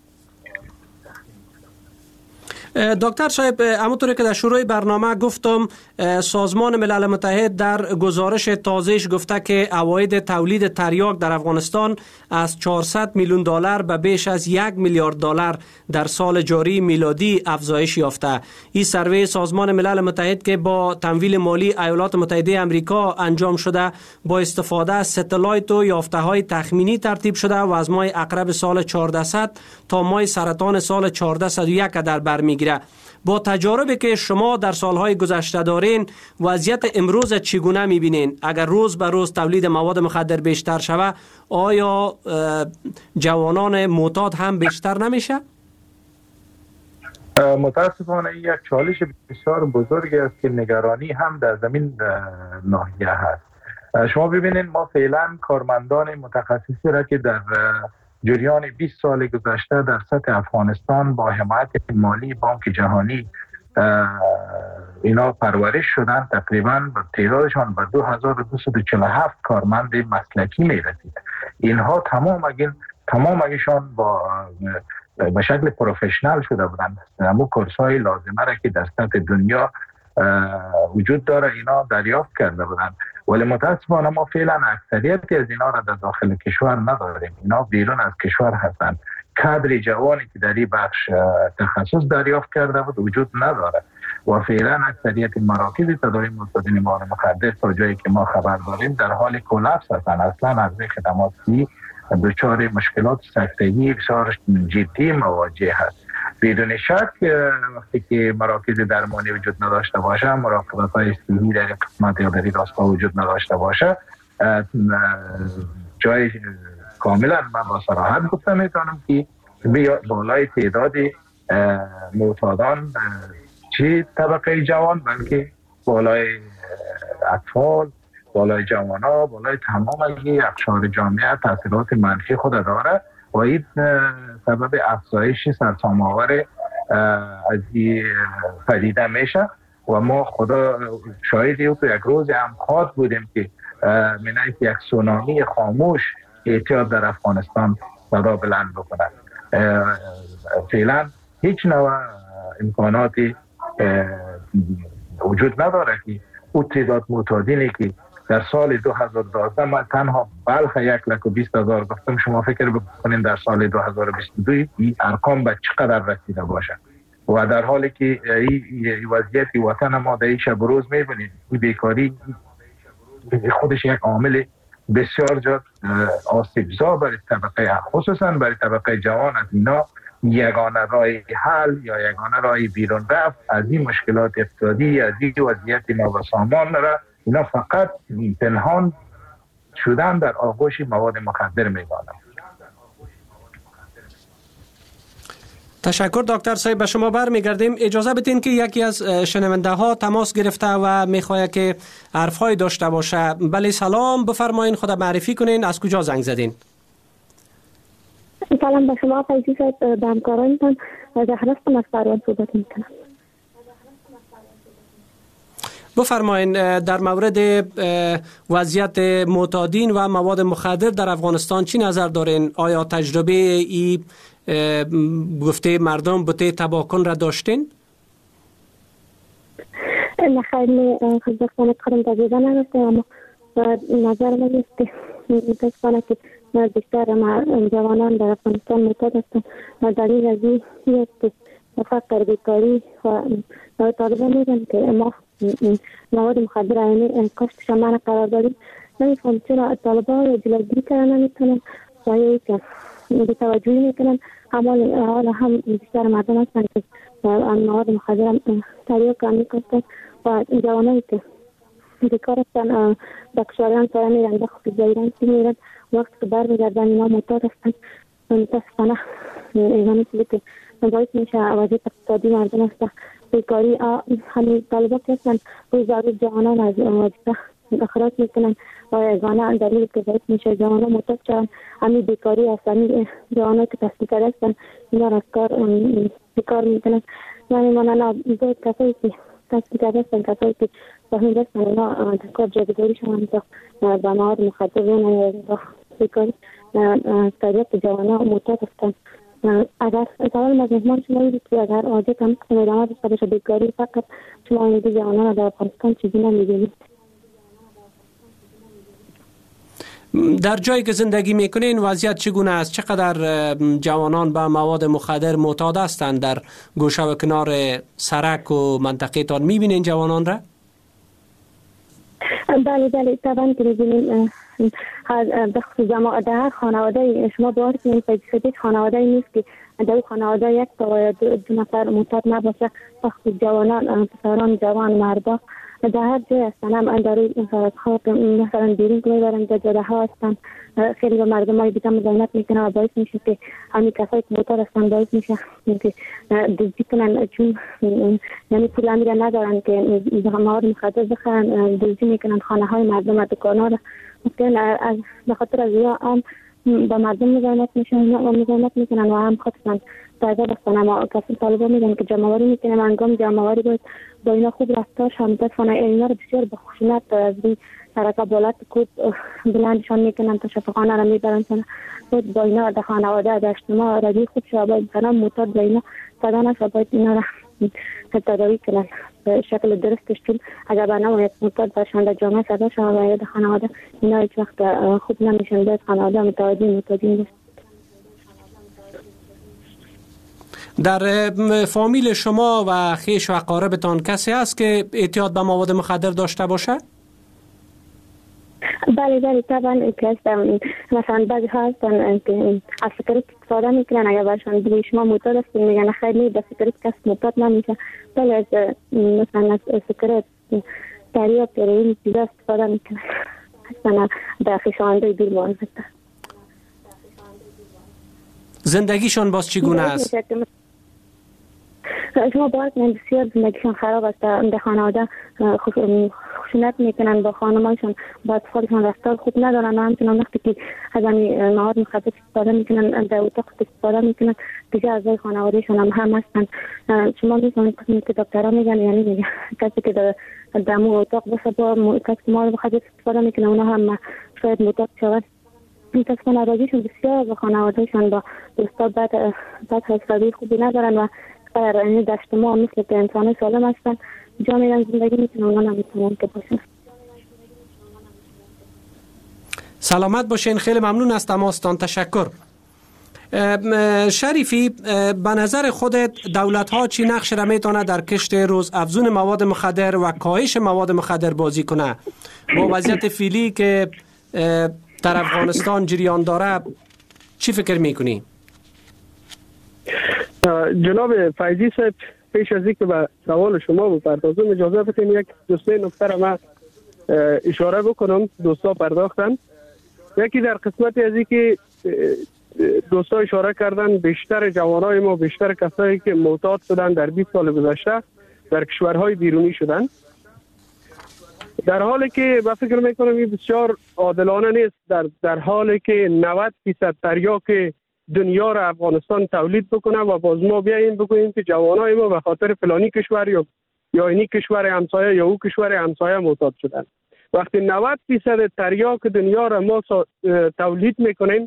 دکتر صاحب، همونطوری که در شروع برنامه گفتم، سازمان ملل متحد در گزارش تازهش گفته که عواید تولید تریاک در افغانستان از 400 میلیون دلار به بیش از 1 میلیارد دلار در سال جاری میلادی افزایش یافته. این سروی سازمان ملل متحد که با تمویل مالی ایالات متحده آمریکا انجام شده با استفاده از ستلایت و یافته‌های تخمینی ترتیب شده و از ماه عقرب سال 1400 تا ماه سرطان سال 1401 در بر میگیره. با تجاربی که شما در سالهای گذشته دارین، وضعیت امروز چگونه میبینین؟ اگر روز به روز تولید مواد مخدر بیشتر شوه، آیا جوانان معتاد هم بیشتر نمیشه؟ متاسفانه یک چالش بسیار بزرگی است که نگرانی هم در زمین ناحیه هست. شما ببینید ما فعلا کارمندان متخصصی را که در جریان 20 سال گذشته در سطح افغانستان با حمایت مالی بانک جهانی اینا پرورش شدن، تقریبا تعدادشان به 2247 کارمند مسلکی می رسید. اینها تمامشان به شکل پروفشنال شده بودند. همون کورس‌های لازمه را که در سطح دنیا وجود داره اینا دریافت کرده بودند، ولی متاسفانه ما فعلا اکثریتی از اینا را در داخل کشور نداریم. اینا بیرون از کشور هستند. کادر جوانی که در این بخش تخصص دریافت کرده بود وجود نداره و فعلا اکثریت مراکز تداوی معتادین مواد مخدر تا جایی که ما خبر داریم در حال کلاپس هستند. اصلا عرضه خدماتی دچار مشکلات سکتگی بسیار جدی مواجه هست. بدون شک وقتی که مراکز درمانی وجود نداشته باشه، مراقبت‌های صحی در قسمت یا در راستا وجود نداشته باشه، جای کاملا من با صراحت گفته میتونم که بالای تعداد معتادان چه طبقه جوان بلکه بالای اطفال، بالای جوانان، بالای تمام اقشار جامعه تاثیرات منفی خود داره و این سبب افزایش سرسام‌آور از این پدیده میشه و ما خدا شاهدی و یک روز هم خواد بودیم که منعیت یک سونامی خاموش اعتیاد در افغانستان صدا بلند بکنه. فعلا هیچ نوع امکاناتی وجود نداره که او تعداد معتادینی که در سال 2012 من تنها بلخ 1,20,000 گفتم، شما فکر بکنین در سال 2022 این ارقام به چقدر رسیده باشه و در حالی که این وضعیت وطن ما در این شب روز میبینید این بیکاری خودش یک عامل بسیار جا آسیبزا برای طبقه، خصوصا برای طبقه جوان از اینا یگانه راه حل یا یگانه راه بیرون رفت از این مشکلات اقتصادی، از این وضعیت نابسامان را اینا فقط پنهان شدن در آغوش مواد مخدر می‌دانند. تشکر دکتر صاحب. به شما برمیگردیم. اجازه بدین که یکی از شنونده ها تماس گرفته و میخواد که حرفای داشته باشه. بله سلام، بفرمایین، خود معرفی کنین، از کجا زنگ زدین؟ سلام به شما فیضی صاحب، به همکارانتان. زهرا هستم از فروان صحبت میکنم. بفرمایین در مورد وضعیت معتادین و مواد مخدر در افغانستان چی نظر دارین؟ آیا تجربه ای گفته مردم بوته تباکن را داشتین؟ نه خیلی خوشبختانه کارم تجربه نداشته، اما نظر من است که متاسفانه که بیشتر جوانان در افغانستان معتاد هستند و دلیل از این است که فقر، بیکاری و طالبان میگن که ما مواد مخدر عینی کاشتش منع قرار داریم. نمیفهم چرا طالبان جلوگیری کردن نمیتونن و یا که بی‌توجهی میکنن. حالا هم بیشتر مردم هستند که مواد مخدر تریاک هم میکشتن و جوانایی که بیکار هستن بکشاریان سایه میرن بخصوص زیران سی میرن، وقت که برمیگردن اینا معتاد هستن. متاسفانه اینا چیزی که باعث میشه وضعیت اقتصادی مردم هستن، بیکاری. همین طالبا که هستن روز در روز جوانان از وظیفه اخراج میکنن و یگانه دلیل که باعث میشه جوانان معتاد شدن همین بیکاری هست. همین جوانان که تحصیل کرده هستن اینا را از کار بیکار میکنن. یعنی مانانا باید کسایی که تحصیل کرده هستن، کسایی که فهمیده هستن اینا در کار جایگزاری شدن تا به مواد مخدر یا بیکاری طبیعت جوانان معتاد هستن. اگر سوال از مهمان شما بود که اگر عادت هم ادامه داشته باشه بیکاری، فقط شما این جوانان در افغانستان چیزی نمی‌بینید. در جایی که زندگی میکنین وضعیت چگونه است؟ چقدر جوانان به مواد مخدر معتاد هستند؟ در گوشه و کنار سرک و منطقه تان میبینین جوانان را؟ بله طبعا که میبینیم. بخصوص در خانواده شما باور کنید فیضی خانواده نیست که در خانواده یک تا یا دو نفر معتاد نباشه. بخصوص جوانان، پسران جوان، مردا در هر جای هستن، هم در خاک مثلا بیرون که میبرن در جاده ها هستن، خیلی به مردم های دیگه مزاحمت میکنن و باعث میشه که همین کسایی که معتاد هستن باعث میشه که دزدی کنن، چون یعنی پول امیره ندارن که مواد مخدر بخرن، دزدی میکنن خانه های مردم و دکانا را. ممکن به خاطر از یا هم با مردم مزاحمت میکنن و هم خودشان تازه بستن. اما کسی طالبا میگن که جمعواری میکنن، انگام جمعواری باید با اینا خوب رفتار شن. متاسفانه اینا رو بسیار به خشونت از این سرکا بالات کود بلندشان میکنن تا شفاخانه را میبرن. باید با اینا در خانواده در اجتماع روی خوب شد، باید برام معتاد با اینا صدانه شد، باید اینا را تداوی کنن به شکل درستش. چون اگر بنابراید معتاد باشن در جامعه صدا شد و در خانواده اینا هیچ وقت خوب نمیشن. باید خانواده متوجه معتادین باشن. در فامیل شما و خویش و اقاربتان کسی هست که اعتیاد به مواد مخدر داشته باشه؟ بله طبعا که هستم. مثلا بعضی ها هستن که از سیگارت استفاده میکنن، اگر برشان بگی شما معتاد هستین میگن خیلی به سیگارت کس معتاد نمیشه. بله از مثلا از سیگارت تریاک یا این چیزا استفاده میکنن، هستن در خویشاوندای دور معرفت. زندگیشان باز چگونه است؟ شما باید بسیار زندگیشان خراب است. در خانواده خشونت میکنن با خانمایشان، با اطفالشان رفتار خوب ندارن و همچنان وقتی که از این مواد مخدر استفاده میکنن در اتاق استفاده میکنن دیگه اعضای خانوادهشان هم هستن. شما میفهمید که دکترها میگن، یعنی میگن کسی که در دمو اتاق باشه با کسی که مواد مخدر استفاده میکنه اونا هم شاید معتاد شود. متاسفانه راجعشون بسیار با خانوادهشان با دوستا بعد حسابی خوبی ندارن و در اجتماع مثل که انسان سالم هستن جا میرن زندگی میکنن، اونا نمیتونن که باشن. سلامت باشین. خیلی ممنون از تماستان. تشکر. شریفی، به نظر خودت دولت ها چی نقش را میتونه در کشت روز افزون مواد مخدر و کاهش مواد مخدر بازی کنه با وضعیت فعلی که در افغانستان جریان داره چی فکر میکنی؟ جناب فیضی صاحب، پیش از اینکه به سوال شما بپردازم اجازه بدین یک دوسته نکته را من اشاره بکنم. دوستا پرداختن، یکی در قسمت از اینکه دوستا اشاره کردن بیشتر جوانای ما، بیشتر کسایی که معتاد شدن در 20 سال گذشته در کشورهای بیرونی شدن، در حالی که با فکر میکنم این بسیار عادلانه نیست. در حالی که 90% تریاک دنیا را افغانستان تولید بکنه و باز ما بیاییم بگوییم که جوانای ما به خاطر فلانی کشور یا اینی کشور همسایه یا او کشور همسایه معتاد شدن. وقتی 90% تریاک دنیا را ما تولید میکنیم،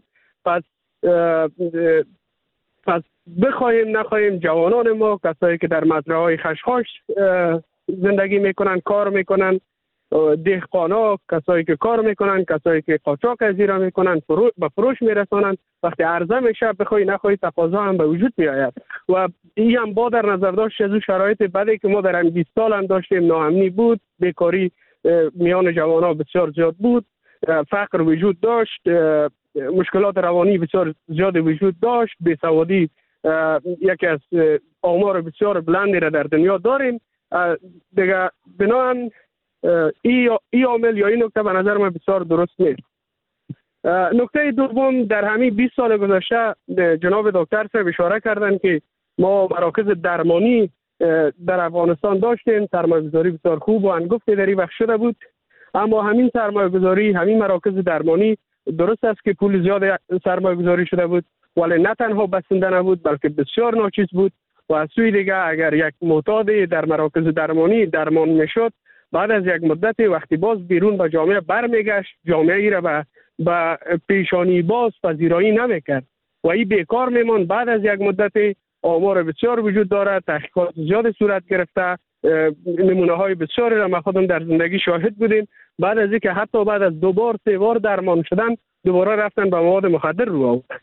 پس بخوایم نخواهیم جوانان ما، کسایی که در مزرعه‌های خشخاش زندگی میکنن، کار میکنن، دهقانا، کسایی که کار میکنن، کسایی که قاچاق از ایران میکنن، به فروش میرسانن، وقتی عرضه میشه بخوای نخوای تقاضا هم به وجود میآید. و این هم با در نظر داشت از شرایط بدی که ما در 20 سال هم داشتیم، ناامنی بود، بیکاری میان جوانان بسیار زیاد بود، فقر وجود داشت، مشکلات روانی بسیار زیاد وجود داشت، بیسوادی یکی از آمار بسیار بلندی را در دنیا داریم دیگه. بنابراین این عامل یا این نکته به نظر من بسیار درست نیست. نکته دوم، در همین 20 سال گذشته جناب دکتر صاحب اشاره کردن که ما مراکز درمانی در افغانستان داشتیم، سرمایه‌گذاری بسیار خوب و انگفتی در این وقت شده بود، اما همین سرمایه‌گذاری، همین مراکز درمانی درست است که پول زیاد سرمایه‌گذاری شده بود، ولی نه تنها بسنده نبود بلکه بسیار ناچیز بود. و از سوی دیگه اگر یک معتاد در مراکز درمانی درمان میشد، بعد از یک مدت وقتی باز بیرون به جامعه برمیگشت، جامعه ای را به پیشانی باز پذیرایی نمیکرد و این بیکار میمون. بعد از یک مدت آمار بسیار وجود داره، تحقیقات زیاد صورت گرفته، نمونه های بسیاری را ما خودم در زندگی شاهد بودیم. بعد از اینکه حتی بعد از 2 بار 3 بار درمان شدن، دوباره رفتن به مواد مخدر رو آوردن.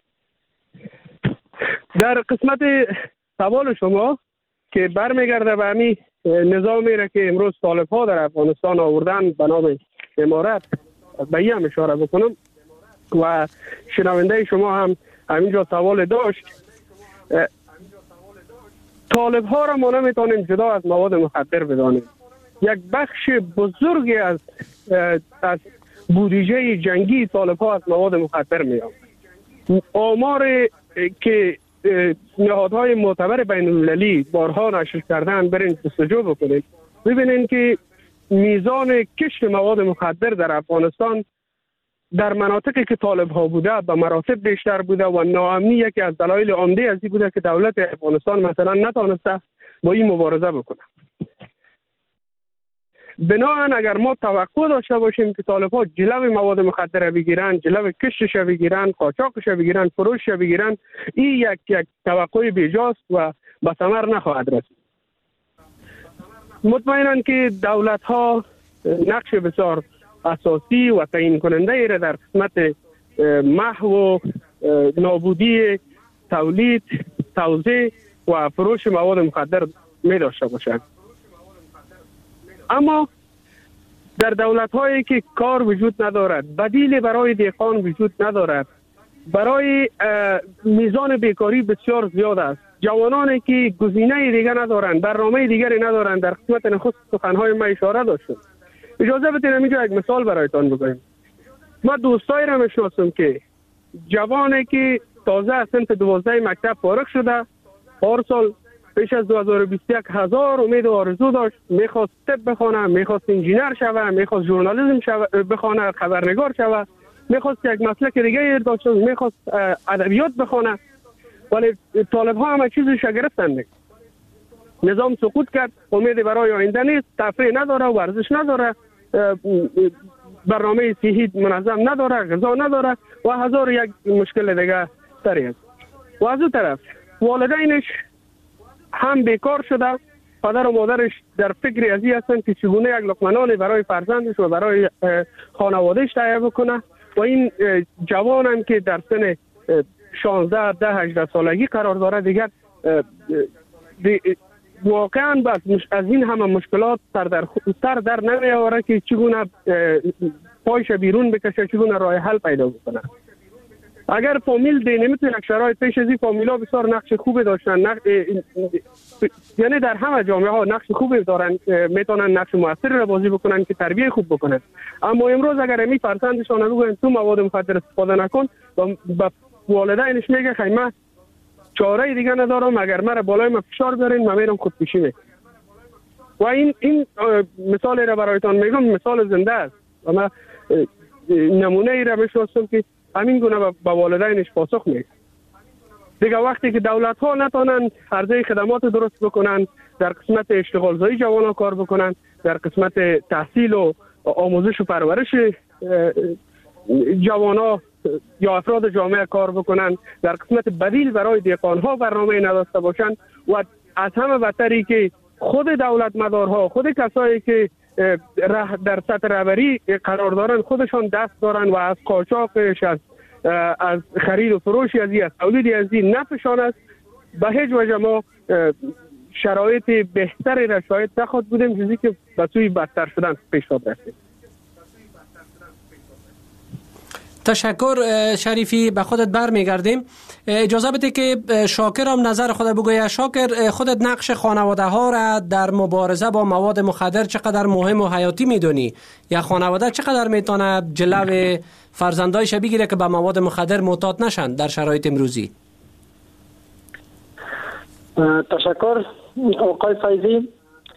در قسمت سوال شما که برمیگرده به همین نظامی را که امروز طالب ها در افغانستان آوردن به نام امارت، به این هم اشاره بکنم و شنونده شما هم همینجا سوال داشت. طالب ها را ما نمیتونیم جدا از مواد مخدر بدانیم. یک بخش بزرگی از بودجه جنگی طالب ها از مواد مخدر میاد. آمار که نهادهای معتبر بین المللی بارها نشر کردن، برین جستجو بکنید ببینید که میزان کشت مواد مخدر در افغانستان در مناطقی که طالب ها بوده به مراتب بیشتر بوده و ناامنی یکی از دلایل عمده از این بوده که دولت افغانستان مثلا نتونسته با این مبارزه بکنه. بنابراین اگر ما توقع داشته باشیم که طالب ها جلو مواد مخدر بگیرن، جلو کشتش بگیرن، قاچاقش بگیرن، فروشش بگیرن، این یک توقع بیجاست و به ثمر نخواهد رسید. مطمئناً که دولت ها نقش بسیار اساسی و تعیین کننده ای را در قسمت محو و نابودی تولید، توزیع و فروش مواد مخدر می داشته باشند. اما در دولت هایی که کار وجود ندارد، بدیل برای دهقان وجود ندارد، برای میزان بیکاری بسیار زیاد است، جوانانی که گزینه دیگر ندارند، برنامه دیگری ندارند، در قسمت نخست سخنهای ما اشاره داشتم. اجازه بدید اینجا یک مثال برایتان بگویم. ما دوستایی را میشناسم که جوانی که تازه از صنف 12 مکتب فارغ شده، هر سال پیش از 2021 1000 امید و آرزو داشت، میخواست طب بخونه، میخواست انجینر شوه، میخواست ژورنالیسم بخونه، خبرنگار شوه، میخواست یک مسلک دیگه داشت، میخواست ادبیات بخونه، ولی طالب ها همه چیزش گرفتن. نظام سقوط کرد، امید برای آینده نیست، تفریح نداره، ورزش نداره، برنامه صحی منظم نداره، غذا نداره و هزار یک مشکل دیگه سری است. و از اون طرف والدینش هم بیکار شده، پدر و مادرش در فکر ازی هستن که چگونه یک لقمه نان برای فرزندش و برای خانوادهش تهیه بکنه و این جوان هم که در سن 16 10 18 سالگی قرار داره دیگر واقعا از این همه مشکلات سر در نمیاره که چگونه پایش بیرون بکشه، چگونه راه حل پیدا بکنه. اگر فامیل نمیتونه یک شرایط پیش از این فامیلا بسیار نقش خوبی داشتن، یعنی در همه جامعه ها نقش خوبی دارن، میتونن نقش موثری را بازی بکنن که تربیت خوب بکنن. اما امروز اگر امی فرزندشان بگوین تو مواد مخدر استفاده نکن، با والدینش میگه خیمه چاره دیگه ندارم، اگر مرا بالای من فشار بیارین من میرم خودکشی میکنم. و این مثال را برایتان میگم، مثال زنده است و من نمونه ای را میشناسم که همین گونه با والدینش پاسخ میده. دیگه وقتی که دولت ها نتونن عرضه خدمات درست بکنن، در قسمت اشتغال زایی جوان ها کار بکنن، در قسمت تحصیل و آموزش و پرورش جوان ها یا افراد جامعه کار بکنن، در قسمت بدیل برای دیقان ها برنامه نداشته باشن، و از همه بدتری که خود دولت مدارها، خود کسایی که در سطح رهبری قرار دارن خودشان دست دارن و از قاچاقش، از خرید و فروشی از تولید از نفعشان است. به هیچ وجه ما شرایط بهتری را شاید نخواهد بودیم جزی که به سوی بدتر شدن پیشنهاد رفتیم. تشکر شریفی، به خودت برمیگردیم. اجازه بده که شاکر هم نظر خود بگوید. شاکر، خودت نقش خانواده ها را در مبارزه با مواد مخدر چقدر مهم و حیاتی میدونی؟ یا خانواده چقدر میتونه جلو فرزندایش بگیره که به مواد مخدر معتاد نشن در شرایط امروزی؟ تشکر آقای فیضی.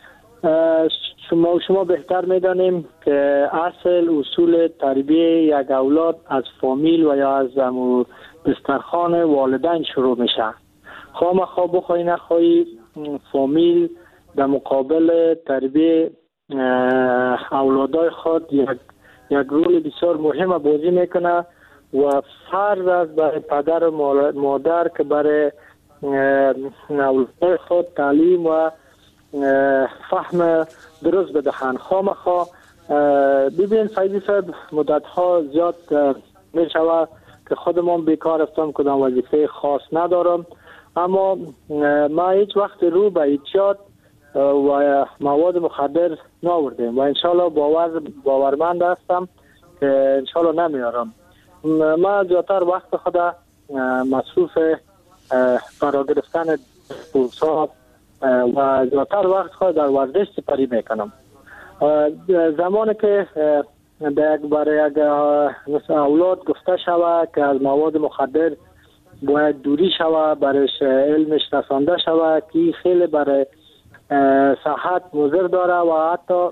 شما بهتر میدانیم که اصل اصول تربیه یک اولاد از فامیل و یا از دسترخوان والدین شروع میشه. خواه بخوای نخوای فامیل در مقابل تربیه اولادای خود یک رول بسیار مهم بازی میکنه و فرض است برای پدر و مادر که برای اولادای خود تعلیم و فهم درست بدهند. خواه ببین فیضی صاحب، مدت ها زیاد می شود که خودمان بیکار هستم، کدام وظیفه خاص ندارم، اما ما هیچ وقت رو به ایجاد و مواد مخدر ناوردیم و انشالله باورمند هستم که انشالله نمیارم. ما زیادتر وقت خود مصروف قرار گرفتن کورس‌ها و زیادتر وقت خود در ورزش سپری میکنم. زمانی که برای یک اولاد گفته شود که از مواد مخدر باید دوری شود، برایش علمش رسانده شود که خیلی برای صحت مضر داره و حتی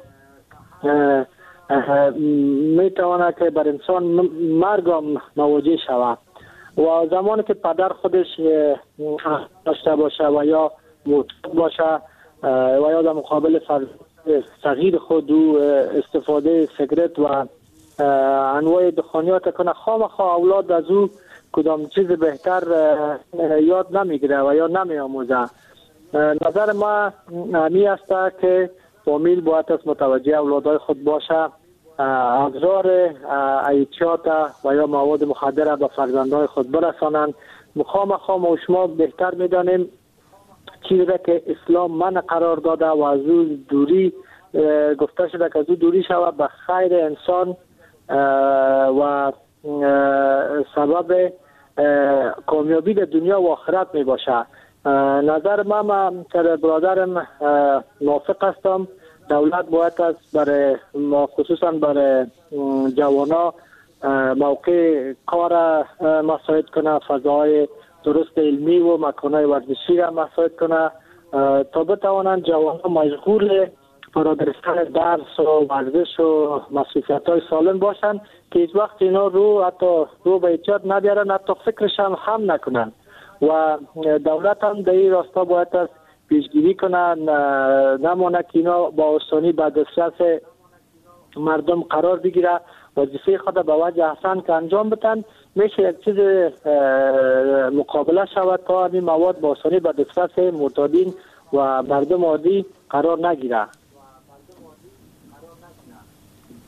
میتونه که بر انسان مرگ هم مواجه شود، و زمانی که پدر خودش داشته باشه و یا معتاد باشه و یا در مقابل صغیر خود استفاده سیگرت و انواع دخانیات کنه، خواه اولاد از او کدام چیز بهتر یاد نمیگیره و یا نمیاموزه. نظر ما همی است که فامیل باید از متوجه اولادای خود باشه، ابزار ایتیات و یا مواد مخدر به فرزندای خود برسانند. خواه و شما بهتر میدانیم چیزی که اسلام من قرار داده و از او دوری گفته شده که از او دوری شود به خیر انسان و سبب کامیابی در دنیا و آخرت می باشه. نظر من که برادرم موافق هستم، دولت باید است برای خصوصا برای جوانا موقع کار مساعد کنه، فضای درست علمی و مکانهای ورزشی را مساعد کنه تا بتوانند جوانا مشغول فرادرستن درس و ورزش و مسئولیت‌های سالم باشند که هیچ وقت اینا رو به ایجاد ندارن، حتی فکرش هم نکنن. و دولت هم در این راستا باید از پیشگیری کنن، نمانه که اینا با آسانی به دسترس مردم قرار بگیره، وظیفه خود به وجه احسن که انجام بدن، میشه یک چیز مقابله شود تا این مواد با آسانی به دسترس معتادین و مردم عادی قرار نگیره.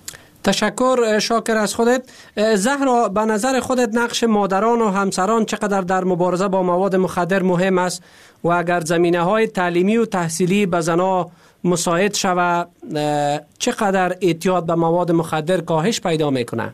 تشکر شاکر از خودت. زهرا، به نظر خودت نقش مادران و همسران چقدر در مبارزه با مواد مخدر مهم است و اگر زمینه‌های تعلیمی و تحصیلی به زنها مساعد شود چقدر اعتیاد به مواد مخدر کاهش پیدا میکنه؟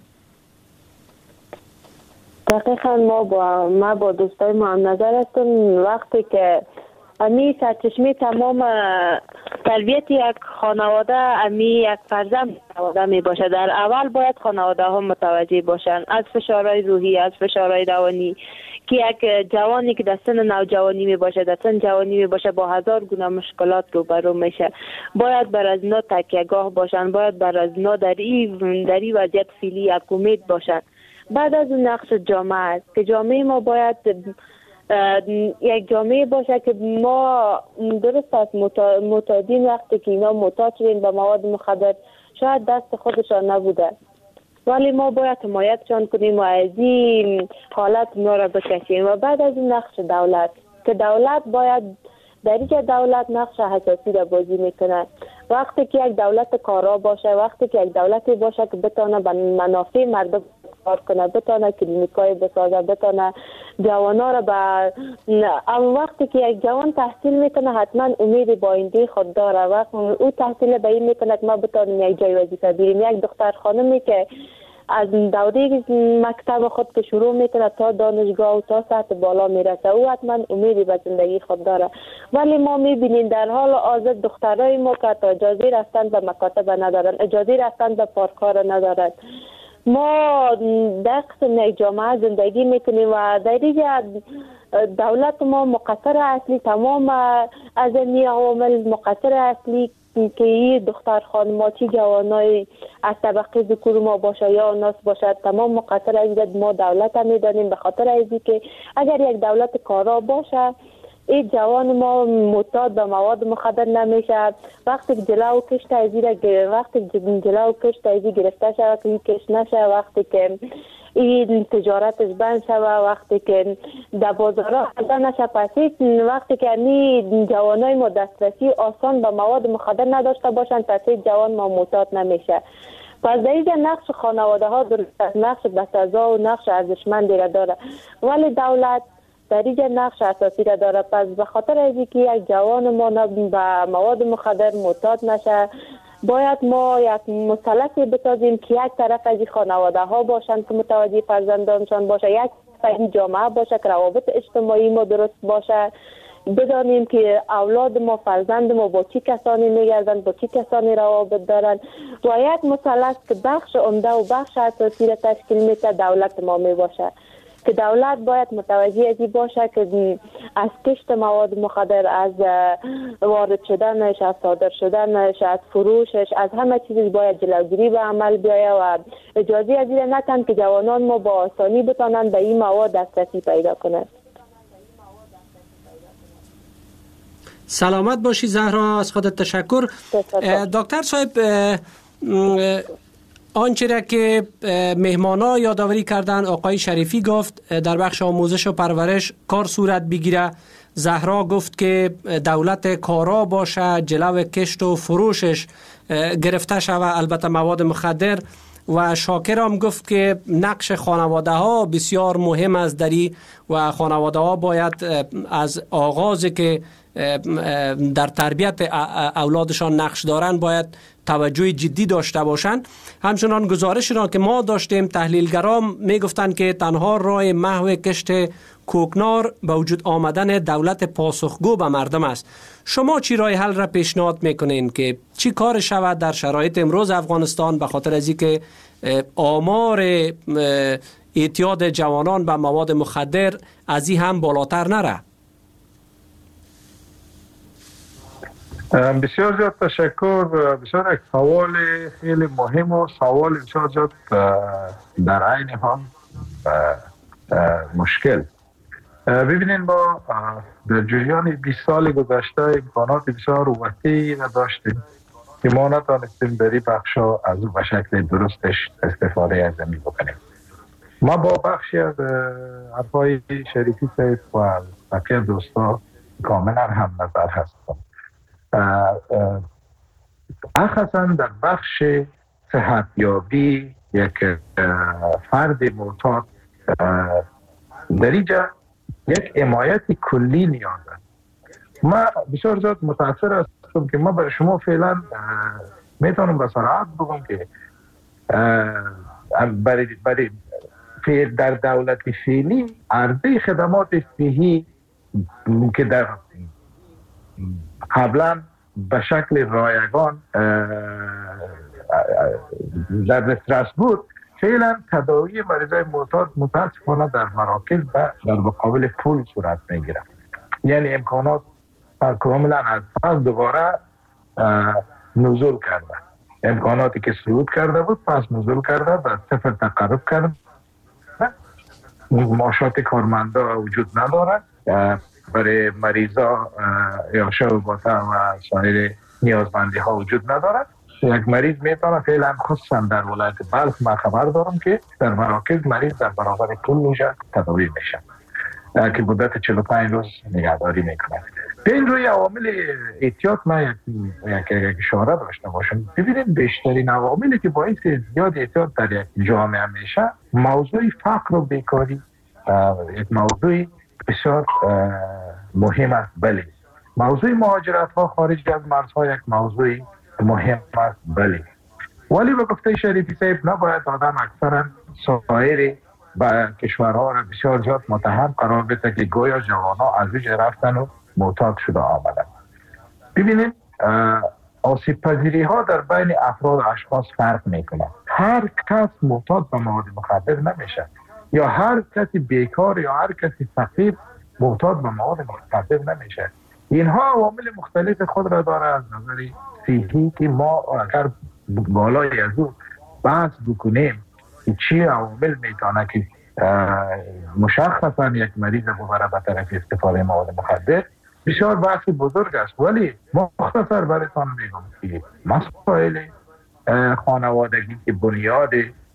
دقیقا ما با دوستای ما هم نظر هستم. وقتی که امی سرچشمه تمام تربیت یک خانواده امی یک فرزند خانواده می باشه. در اول باید خانواده ها متوجه باشن از فشارهای روحی، از فشارهای روانی، که یک جوانی که در سن نوجوانی می باشه، در سن جوانی می باشه، با هزار گونه مشکلات روبرو میشه. باید بر از نا تکیه‌گاه باشن، باید بر از نا در این وضعیت فعلی یک امید باشن. بعد از اون نقش جامعه است که جامعه ما باید یک جامعه باشه که ما درست است معتادین وقتی که اینا معتاد شدن به مواد مخدر شاید دست خودشان نبوده، ولی ما باید حمایتشان کنیم و از این حالت ما را بکشیم. و بعد از این نقش دولت که دولت باید در اینجا دولت نقش حساسی را بازی میکنه. وقتی که یک دولت کارا باشه، وقتی که یک دولتی باشه که بتونه به منافع مردم کار کنه، بتونه کلینیکای بسازه، بتونه جوانا را به وقتی که یک جوان تحصیل میکنه حتما امید با آینده خود داره. وقت او تحصیل به این میکنه که ما بتونیم یک جای وظیفه بگیریم. یک دختر خانمی که از دوره مکتب خود که شروع میکنه تا دانشگاه و تا سطح بالا میرسه، او حتما امیدی به زندگی خود داره. ولی ما میبینیم در حال حاضر دخترای ما که اجازه رفتن به مکاتب ندارن، اجازه رفتن به پارک‌ها ندارن. ما در قسم جامعه زندگی میکنیم و در اینجا دولت ما مقصر اصلی، تمام از این عوامل مقصر اصلی که این دختر خانماتی جوانای از طبقه ذکور ما باشه یا ناس باشه، تمام مقصر از ما دولت هم میدانیم. به خاطر ازی که اگر یک دولت کارا باشه این جوان ما معتاد به مواد مخدر نمیشه. وقتی جلو کشت ازی گرفته شود که کش نشه، وقتی که این تجارتش بند شود، وقتی که در بازارها خرید نشه، پس وقتی که این جوانای ما دسترسی آسان به مواد مخدر نداشته باشن، پس جوان ما معتاد نمیشه. پس در اینجا نقش خانواده ها درست، نقش بسزا و نقش ارزشمندی را داره، ولی دولت در اینجا نقش اساسی را داره. پس به خاطر از اینکه یک جوان ما به مواد مخدر معتاد نشه، باید ما یک مثلثی بسازیم که یک طرف از خانواده ها باشن که متوجه فرزندانشان باشه، یک طرف جامعه باشه که روابط اجتماعی ما درست باشه، بدانیم که اولاد ما، فرزند ما با چی کسانی میگردن، با چی کسانی روابط دارن، و یک مثلث که بخش عمده و بخش اساسی را تشکیل میده دولت ما می باشه که دولت باید متوجه ازی باشه که از کشت مواد مخدر، از وارد شدنش، از صادر شدنش، از فروشش، از همه چیز باید جلوگیری به عمل بیایه و اجازه ازی را نتن که جوانان ما با آسانی بتانن به این مواد دسترسی پیدا کنند. سلامت باشی زهرا، از خودت تشکر. دکتر صاحب، آنچه را که مهمانا یادآوری کردن، آقای شریفی گفت در بخش آموزش و پرورش کار صورت بگیره، زهرا گفت که دولت کارا باشه، جلو کشت و فروشش گرفته شود، البته مواد مخدر، و شاکر هم گفت که نقش خانواده ها بسیار مهم است دری و خانواده ها باید از آغازی که در تربیت اولادشان نقش دارن باید توجه جدی داشته باشند. همچنان گزارش را که ما داشتیم، تحلیلگران می گفتند که تنها راه محو کشت کوکنار به وجود آمدن دولت پاسخگو به مردم است. شما چی راه حل را پیشنهاد میکنین که چی کار شود در شرایط امروز افغانستان، به خاطر از اینکه آمار اعتیاد جوانان به مواد مخدر از این هم بالاتر نره؟ بسیار زیاد تشکر. بسیار یک سوال خیلی مهم و سوال بسیار زیاد در عین هم مشکل. ببینید ما در جریان 20 سال گذشته امکانات بسیار وسیعی داشتیم که ما نتانستیم در این بخشا از او به شکل درستش استفاده از زمین بکنیم. ما با بخشی از حرفای شریفی صاحب و بقیه دوستا کاملا هم نظر هستم. اخصا در بخش صحتیابی یک فرد معتاد در اینجا یک حمایت کلی نیاز است. ما بسیار زیاد متاثر هستم که ما برای شما فعلا میتونم به صراحت بگم که برای در دولت فعلی عرضه خدمات صحی که در قبلا به شکل رایگان در دسترس بود، فعلا تداوی مریضای معتاد متاسفانه در مراکز و در مقابل پول صورت میگیره. یعنی امکانات کاملا از پس دوباره نزول کرده. امکاناتی که صعود کرده بود پس نزول کرده و صفر تقرب کرده. معاشات کارمندا وجود ندارد برای مریضا یا شوباتا و سایر نیازمندی ها وجود ندارد. یک مریض میتونه فعلا خصوصا در ولایت بلخ ما خبر دارم که در مراکز مریض در برابر پول میشه تداوی میشه که مدت 45 روز نگهداری میکنه. به این روی عوامل احتیاط من یک اشاره داشته باشم. ببینید بیشترین عواملی که باعث زیاد احتیاط در یک جامعه میشه موضوع فقر و بیکاری یک موضوع بسیار مهم است. بله موضوع مهاجرت ها خارج از مرزها یک موضوع مهم است. بله ولی به گفته شریفی صاحب نباید آدم اکثرا سایر با کشورها را بسیار زیاد متهم قرار بده که گویا جوانها از ویژه رفتن و معتاد شده آمدن. ببینید آسیب پذیری ها در بین افراد و اشخاص فرق میکنه. هر کس معتاد به مواد مخدر نمیشه یا هر کسی بیکار یا هر کسی فقیر معتاد به مواد مخدر نمیشه. اینها عوامل مختلف خود را داره. از نظر صحی که ما اگر بالای از او بحث بکنیم که چی عوامل میتونه که مشخصا یک مریض ببره به طرف استفاده مواد مخدر بسیار بحث بزرگ است. ولی مختصر براتون میگم که مسائل خانوادگی که بنیاد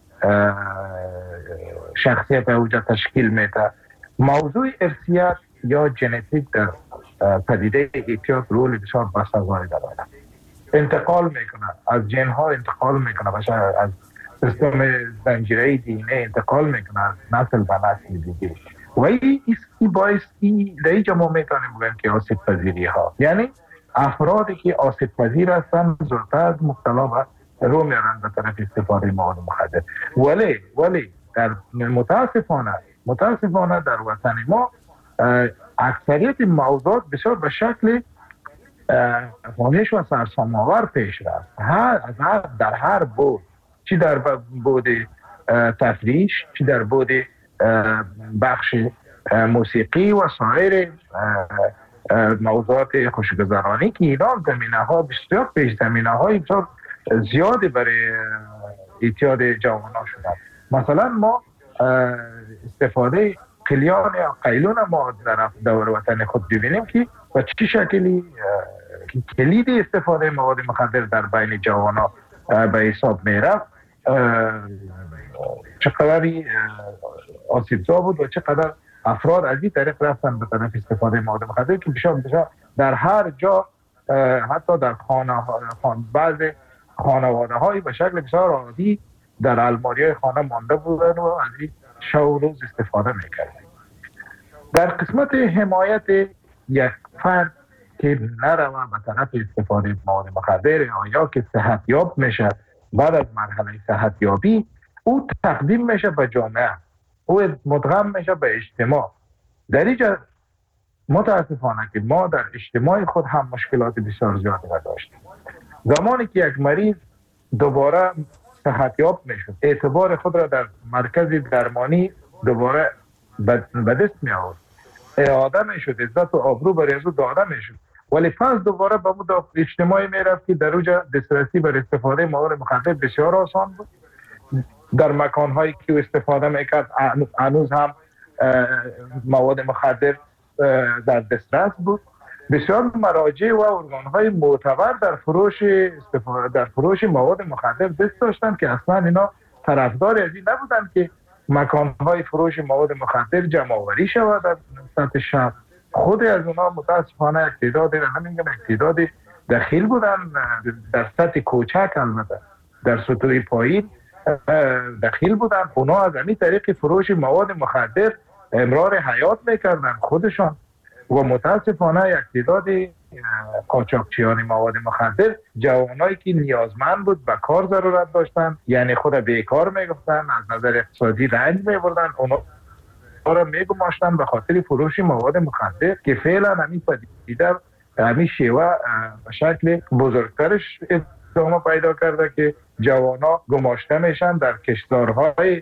شخصیت اوجه تشکیل میده، موضوع ارثیت یا ژنتیک در پدیده اعتیاد رول بسیار بسزایی داره. انتقال میکنه از جن ها، انتقال میکنه از سیستم زنجیره دینه، انتقال میکنه از نسل به نسل دیگه. و این باعث در اینجا ما میتونیم بگیم که آسیب پذیری ها، یعنی افرادی که آسیب پذیر هستن زودتر از مبتلا به رو میارن به طرف استفاده مواد مخدر. ولی در متاسفانه در وطن ما اکثریت موضوعات بسیار به شکل فاحش و سرسام‌آور پیش رفت. در هر بود، چی در بود تفریش، چی در بود بخش موسیقی و سایر موضوعات خوشگذرانی که ایران زمینه ها بسیار پیش زمینه های بسیار زیادی برای اعتیاد جوانان شدن. مثلا ما استفاده کلیان یا قیلون ما در دور وطن خود ببینیم که و چه شکلی کلید استفاده مواد مخدر در بین جوانان به حساب میرفت، چقدر آسیبزا بود و چقدر افراد از این طریق رفتن به طرف استفاده مواد مخدر که بسیار در هر جا، حتی در بعض خانواده های به شکل بسیار عادی در الماری های خانه مانده بودن و از این شب روز استفاده میکردن. در قسمت حمایت یک فرد که نروه به طرف استفاده مواد مخدر یا که صحتیاب میشه، بعد از مرحله صحتیابی او تقدیم میشه به جامعه، او مدغم میشه به اجتماع. در اینجا متاسفانه که ما در اجتماع خود هم مشکلات بسیار زیادی داشتیم. زمانی که یک مریض دوباره صحتیاب میشد، اعتبار خود را در مرکز درمانی دوباره به دست می آورد، اعاده میشد، عزت و آبرو برای او داده میشد، ولی پس دوباره به مدافع اجتماعی میرفت که در اوجا دسترسی بر استفاده مواد مخدر بسیار آسان بود. در مکانهایی که استفاده میکرد هنوز هم مواد مخدر در دسترس بود. بسیار مراجع و ارگانهای معتبر در فروش مواد مخدر دست داشتن که اصلا اینا طرفدار از این نبودن که مکانهای فروش مواد مخدر جمع‌آوری شود در سطح شهر. خود از اونا متاسفانه تعداد دخیل بودن در سطح کوچک، البته در سطوح پایین دخیل بودن. اونا از همین طریق فروش مواد مخدر امرار حیات میکردن خودشان و متاسفانه یک تعداد قاچاقچیان مواد مخدر جوانایی که نیازمند بود به کار ضرورت داشتن، یعنی خود بیکار میگفتن، از نظر اقتصادی رنج میبردن، اونا را میگماشتن به خاطر فروش مواد مخدر که فعلا همین پدیده همین شیوه به شکل بزرگترش ادامه پیدا کرده که جوانا گماشته میشن در کشتزارهای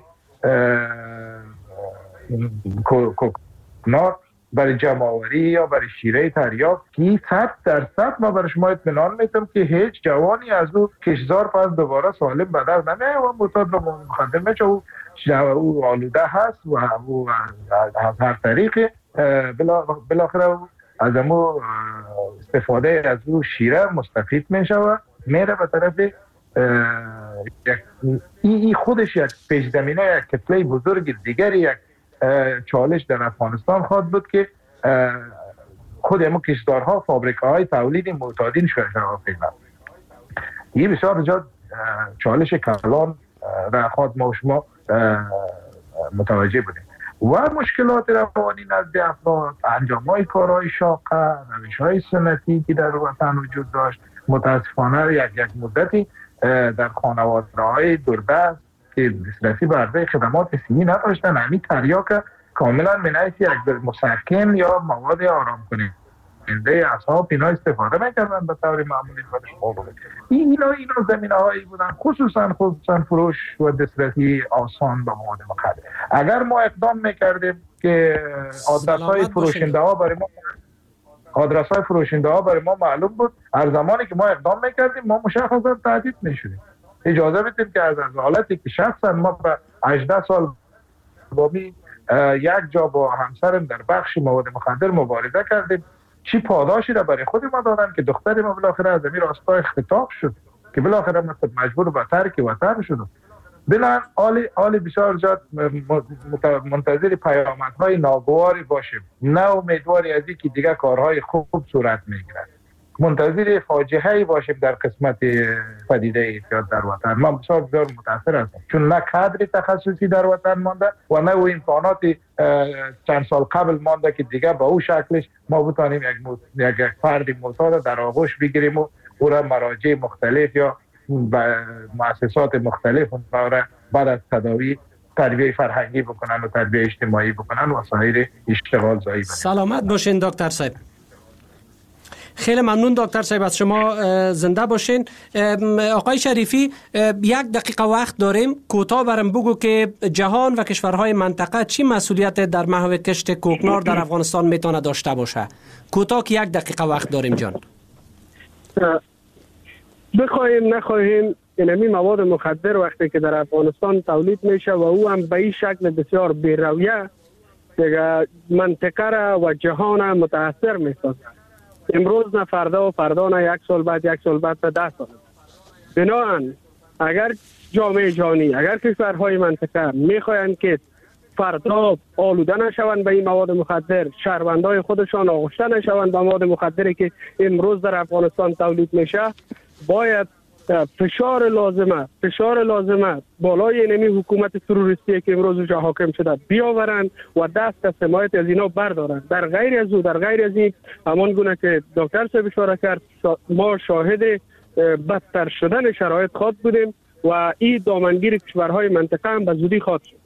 کوکنار برای جمع‌آوری یا برای شیره تریاک که 100% ما برای شما اطمینان میتونم که هیچ جوانی از او کشتزار پس دوباره سالم به در نمیاد و معتاد به مواد مخدر میشه. او آلوده هست و او از هر طریق بالاخره از امو استفاده از او شیره مستفید میشه و میره به طرف این خودش یک پیش زمینه، یک کتله بزرگ دیگری، یک چالش در افغانستان خواهد بود که خود امو کشتزارها فابریکاهای تولید معتادین شده فعلا. این بسیار زیاد چالش کلان را خواهد ما و شما متوجه بودیم و مشکلات روانی نزد افراد، انجام‌های کارهای شاقه، روش‌های سنتی که در وطن وجود داشت. متاسفانه یک مدتی در خانواده‌های دوردست که دسترسی به عرضه خدمات صحی نداشتن، همین تریاک کاملا من حیث یک مسکن یا مواد آرام کننده اعصاب اینا استفاده می‌کردن به طور معمولی برای شما بود. اینا زمینه‌هایی بودن خصوصا فروش و دسترسی آسان به مواد مخدر. اگر ما اقدام می‌کردیم که آدرس‌های فروشنده ها برای ما معلوم بود، هر زمانی که ما اقدام می‌کردیم ما مشخصا تهدید می‌شدیم. اجازه بدیم که از حالتی که شخصا ما به 18 سال با یک جا با همسرم در بخش مواد مخدر مبارزه کردیم، چی پاداشی را برای خود ما دادن که دختر ما بالاخره از امیر راستای اختطاف شد که بالاخره ما مجبور به ترک وطن شدم. بلان آلی بسیار زیاد منتظر پیامدهای ناگواری باشیم، نه امیدواری از این که دیگه کارهای خوب صورت میگیرد، منتظر فاجعه‌ای باشیم در قسمت پدیده اعتیاد در وطن. من بسیار متأثر هستم چون نه کادر تخصصی در وطن مانده و نه او امکانات چند سال قبل مانده که دیگه با او شکلش ما بتانیم یک فرد معتاد در آغوش بگیریم و او را مراجع مختلف یا مؤسسات مختلف بعد از تداوی تربیه فرهنگی بکنن و تربیه اجتماعی بکنن و سایر اشتغال زایی بکنن. سلامت باشین دکتر صاحب. خیلی ممنون دکتر صاحب از شما، زنده باشین. آقای شریفی، 1 دقیقه وقت داریم، کوتاه برام بگو که جهان و کشورهای منطقه چی مسئولیت در محو کشت کوکنار در افغانستان میتونه داشته باشه؟ کوتاه که 1 دقیقه وقت داریم جان. بخواهیم نخواهیم اینمی مواد مخدر وقتی که در افغانستان تولید میشه و او هم به این شکل بسیار بی‌رویه دیگه منطقه را و جهان را متاثر میسازه. امروز نه فردا و فردا نه 1 سال بعد 1 سال بعد تا 10 سال. بنابراین اگر جامعه جهانی، اگر کشورهای منطقه میخواهند که فردا آلوده نشوند به این مواد مخدر، شهروندای خودشان آغشته نشوند به مواد مخدری که امروز در افغانستان تولید میشه، باید فشار لازمه بالای اینمی حکومت تروریستی که امروز جا حاکم شده بیاورند و دست از حمایت از اینا بردارند. در غیر از این همان گونه که دکتر صاحب اشاره کرد، ما شاهد بدتر شدن شرایط خواهد بودیم و این دامنگیر کشورهای منطقه هم به زودی خواهد شد.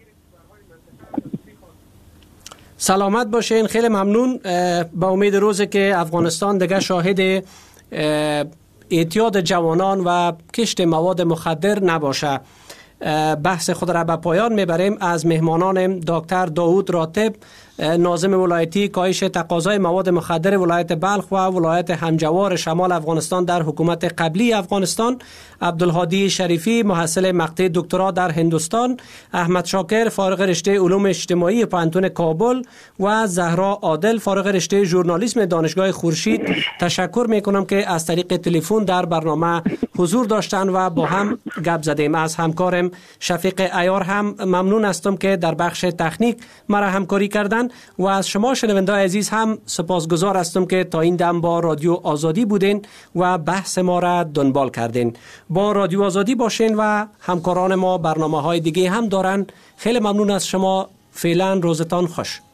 سلامت باشین، خیلی ممنون. با امید روزی که افغانستان دیگه شاهد اعتیاد جوانان و کشت مواد مخدر نباشه. بحث خود را به پایان میبریم. از مهمانان دکتر داوود راتب، ناظم ولایتی کاهش تقاضای مواد مخدر ولایت بلخ و ولایت همجوار شمال افغانستان در حکومت قبلی افغانستان، عبدالهادی شریفی، محصل مقطع دکترا در هندوستان، احمد شاکر، فارغ رشته علوم اجتماعی پانتون کابل و زهرا عادل، فارغ رشته ژورنالیسم دانشگاه خورشید، تشکر میکنم که از طریق تلفن در برنامه حضور داشتن و با هم گپ زدیم. از همکارم شفیق عیار هم ممنون هستم که در بخش تکنیک مرا همکاری کردن. هستند و از شما شنونده‌های عزیز هم سپاسگزار هستم که تا این دم با رادیو آزادی بودین و بحث ما را دنبال کردین. با رادیو آزادی باشین و همکاران ما برنامه‌های دیگه هم دارن. خیلی ممنون از شما. فعلا روزتان خوش.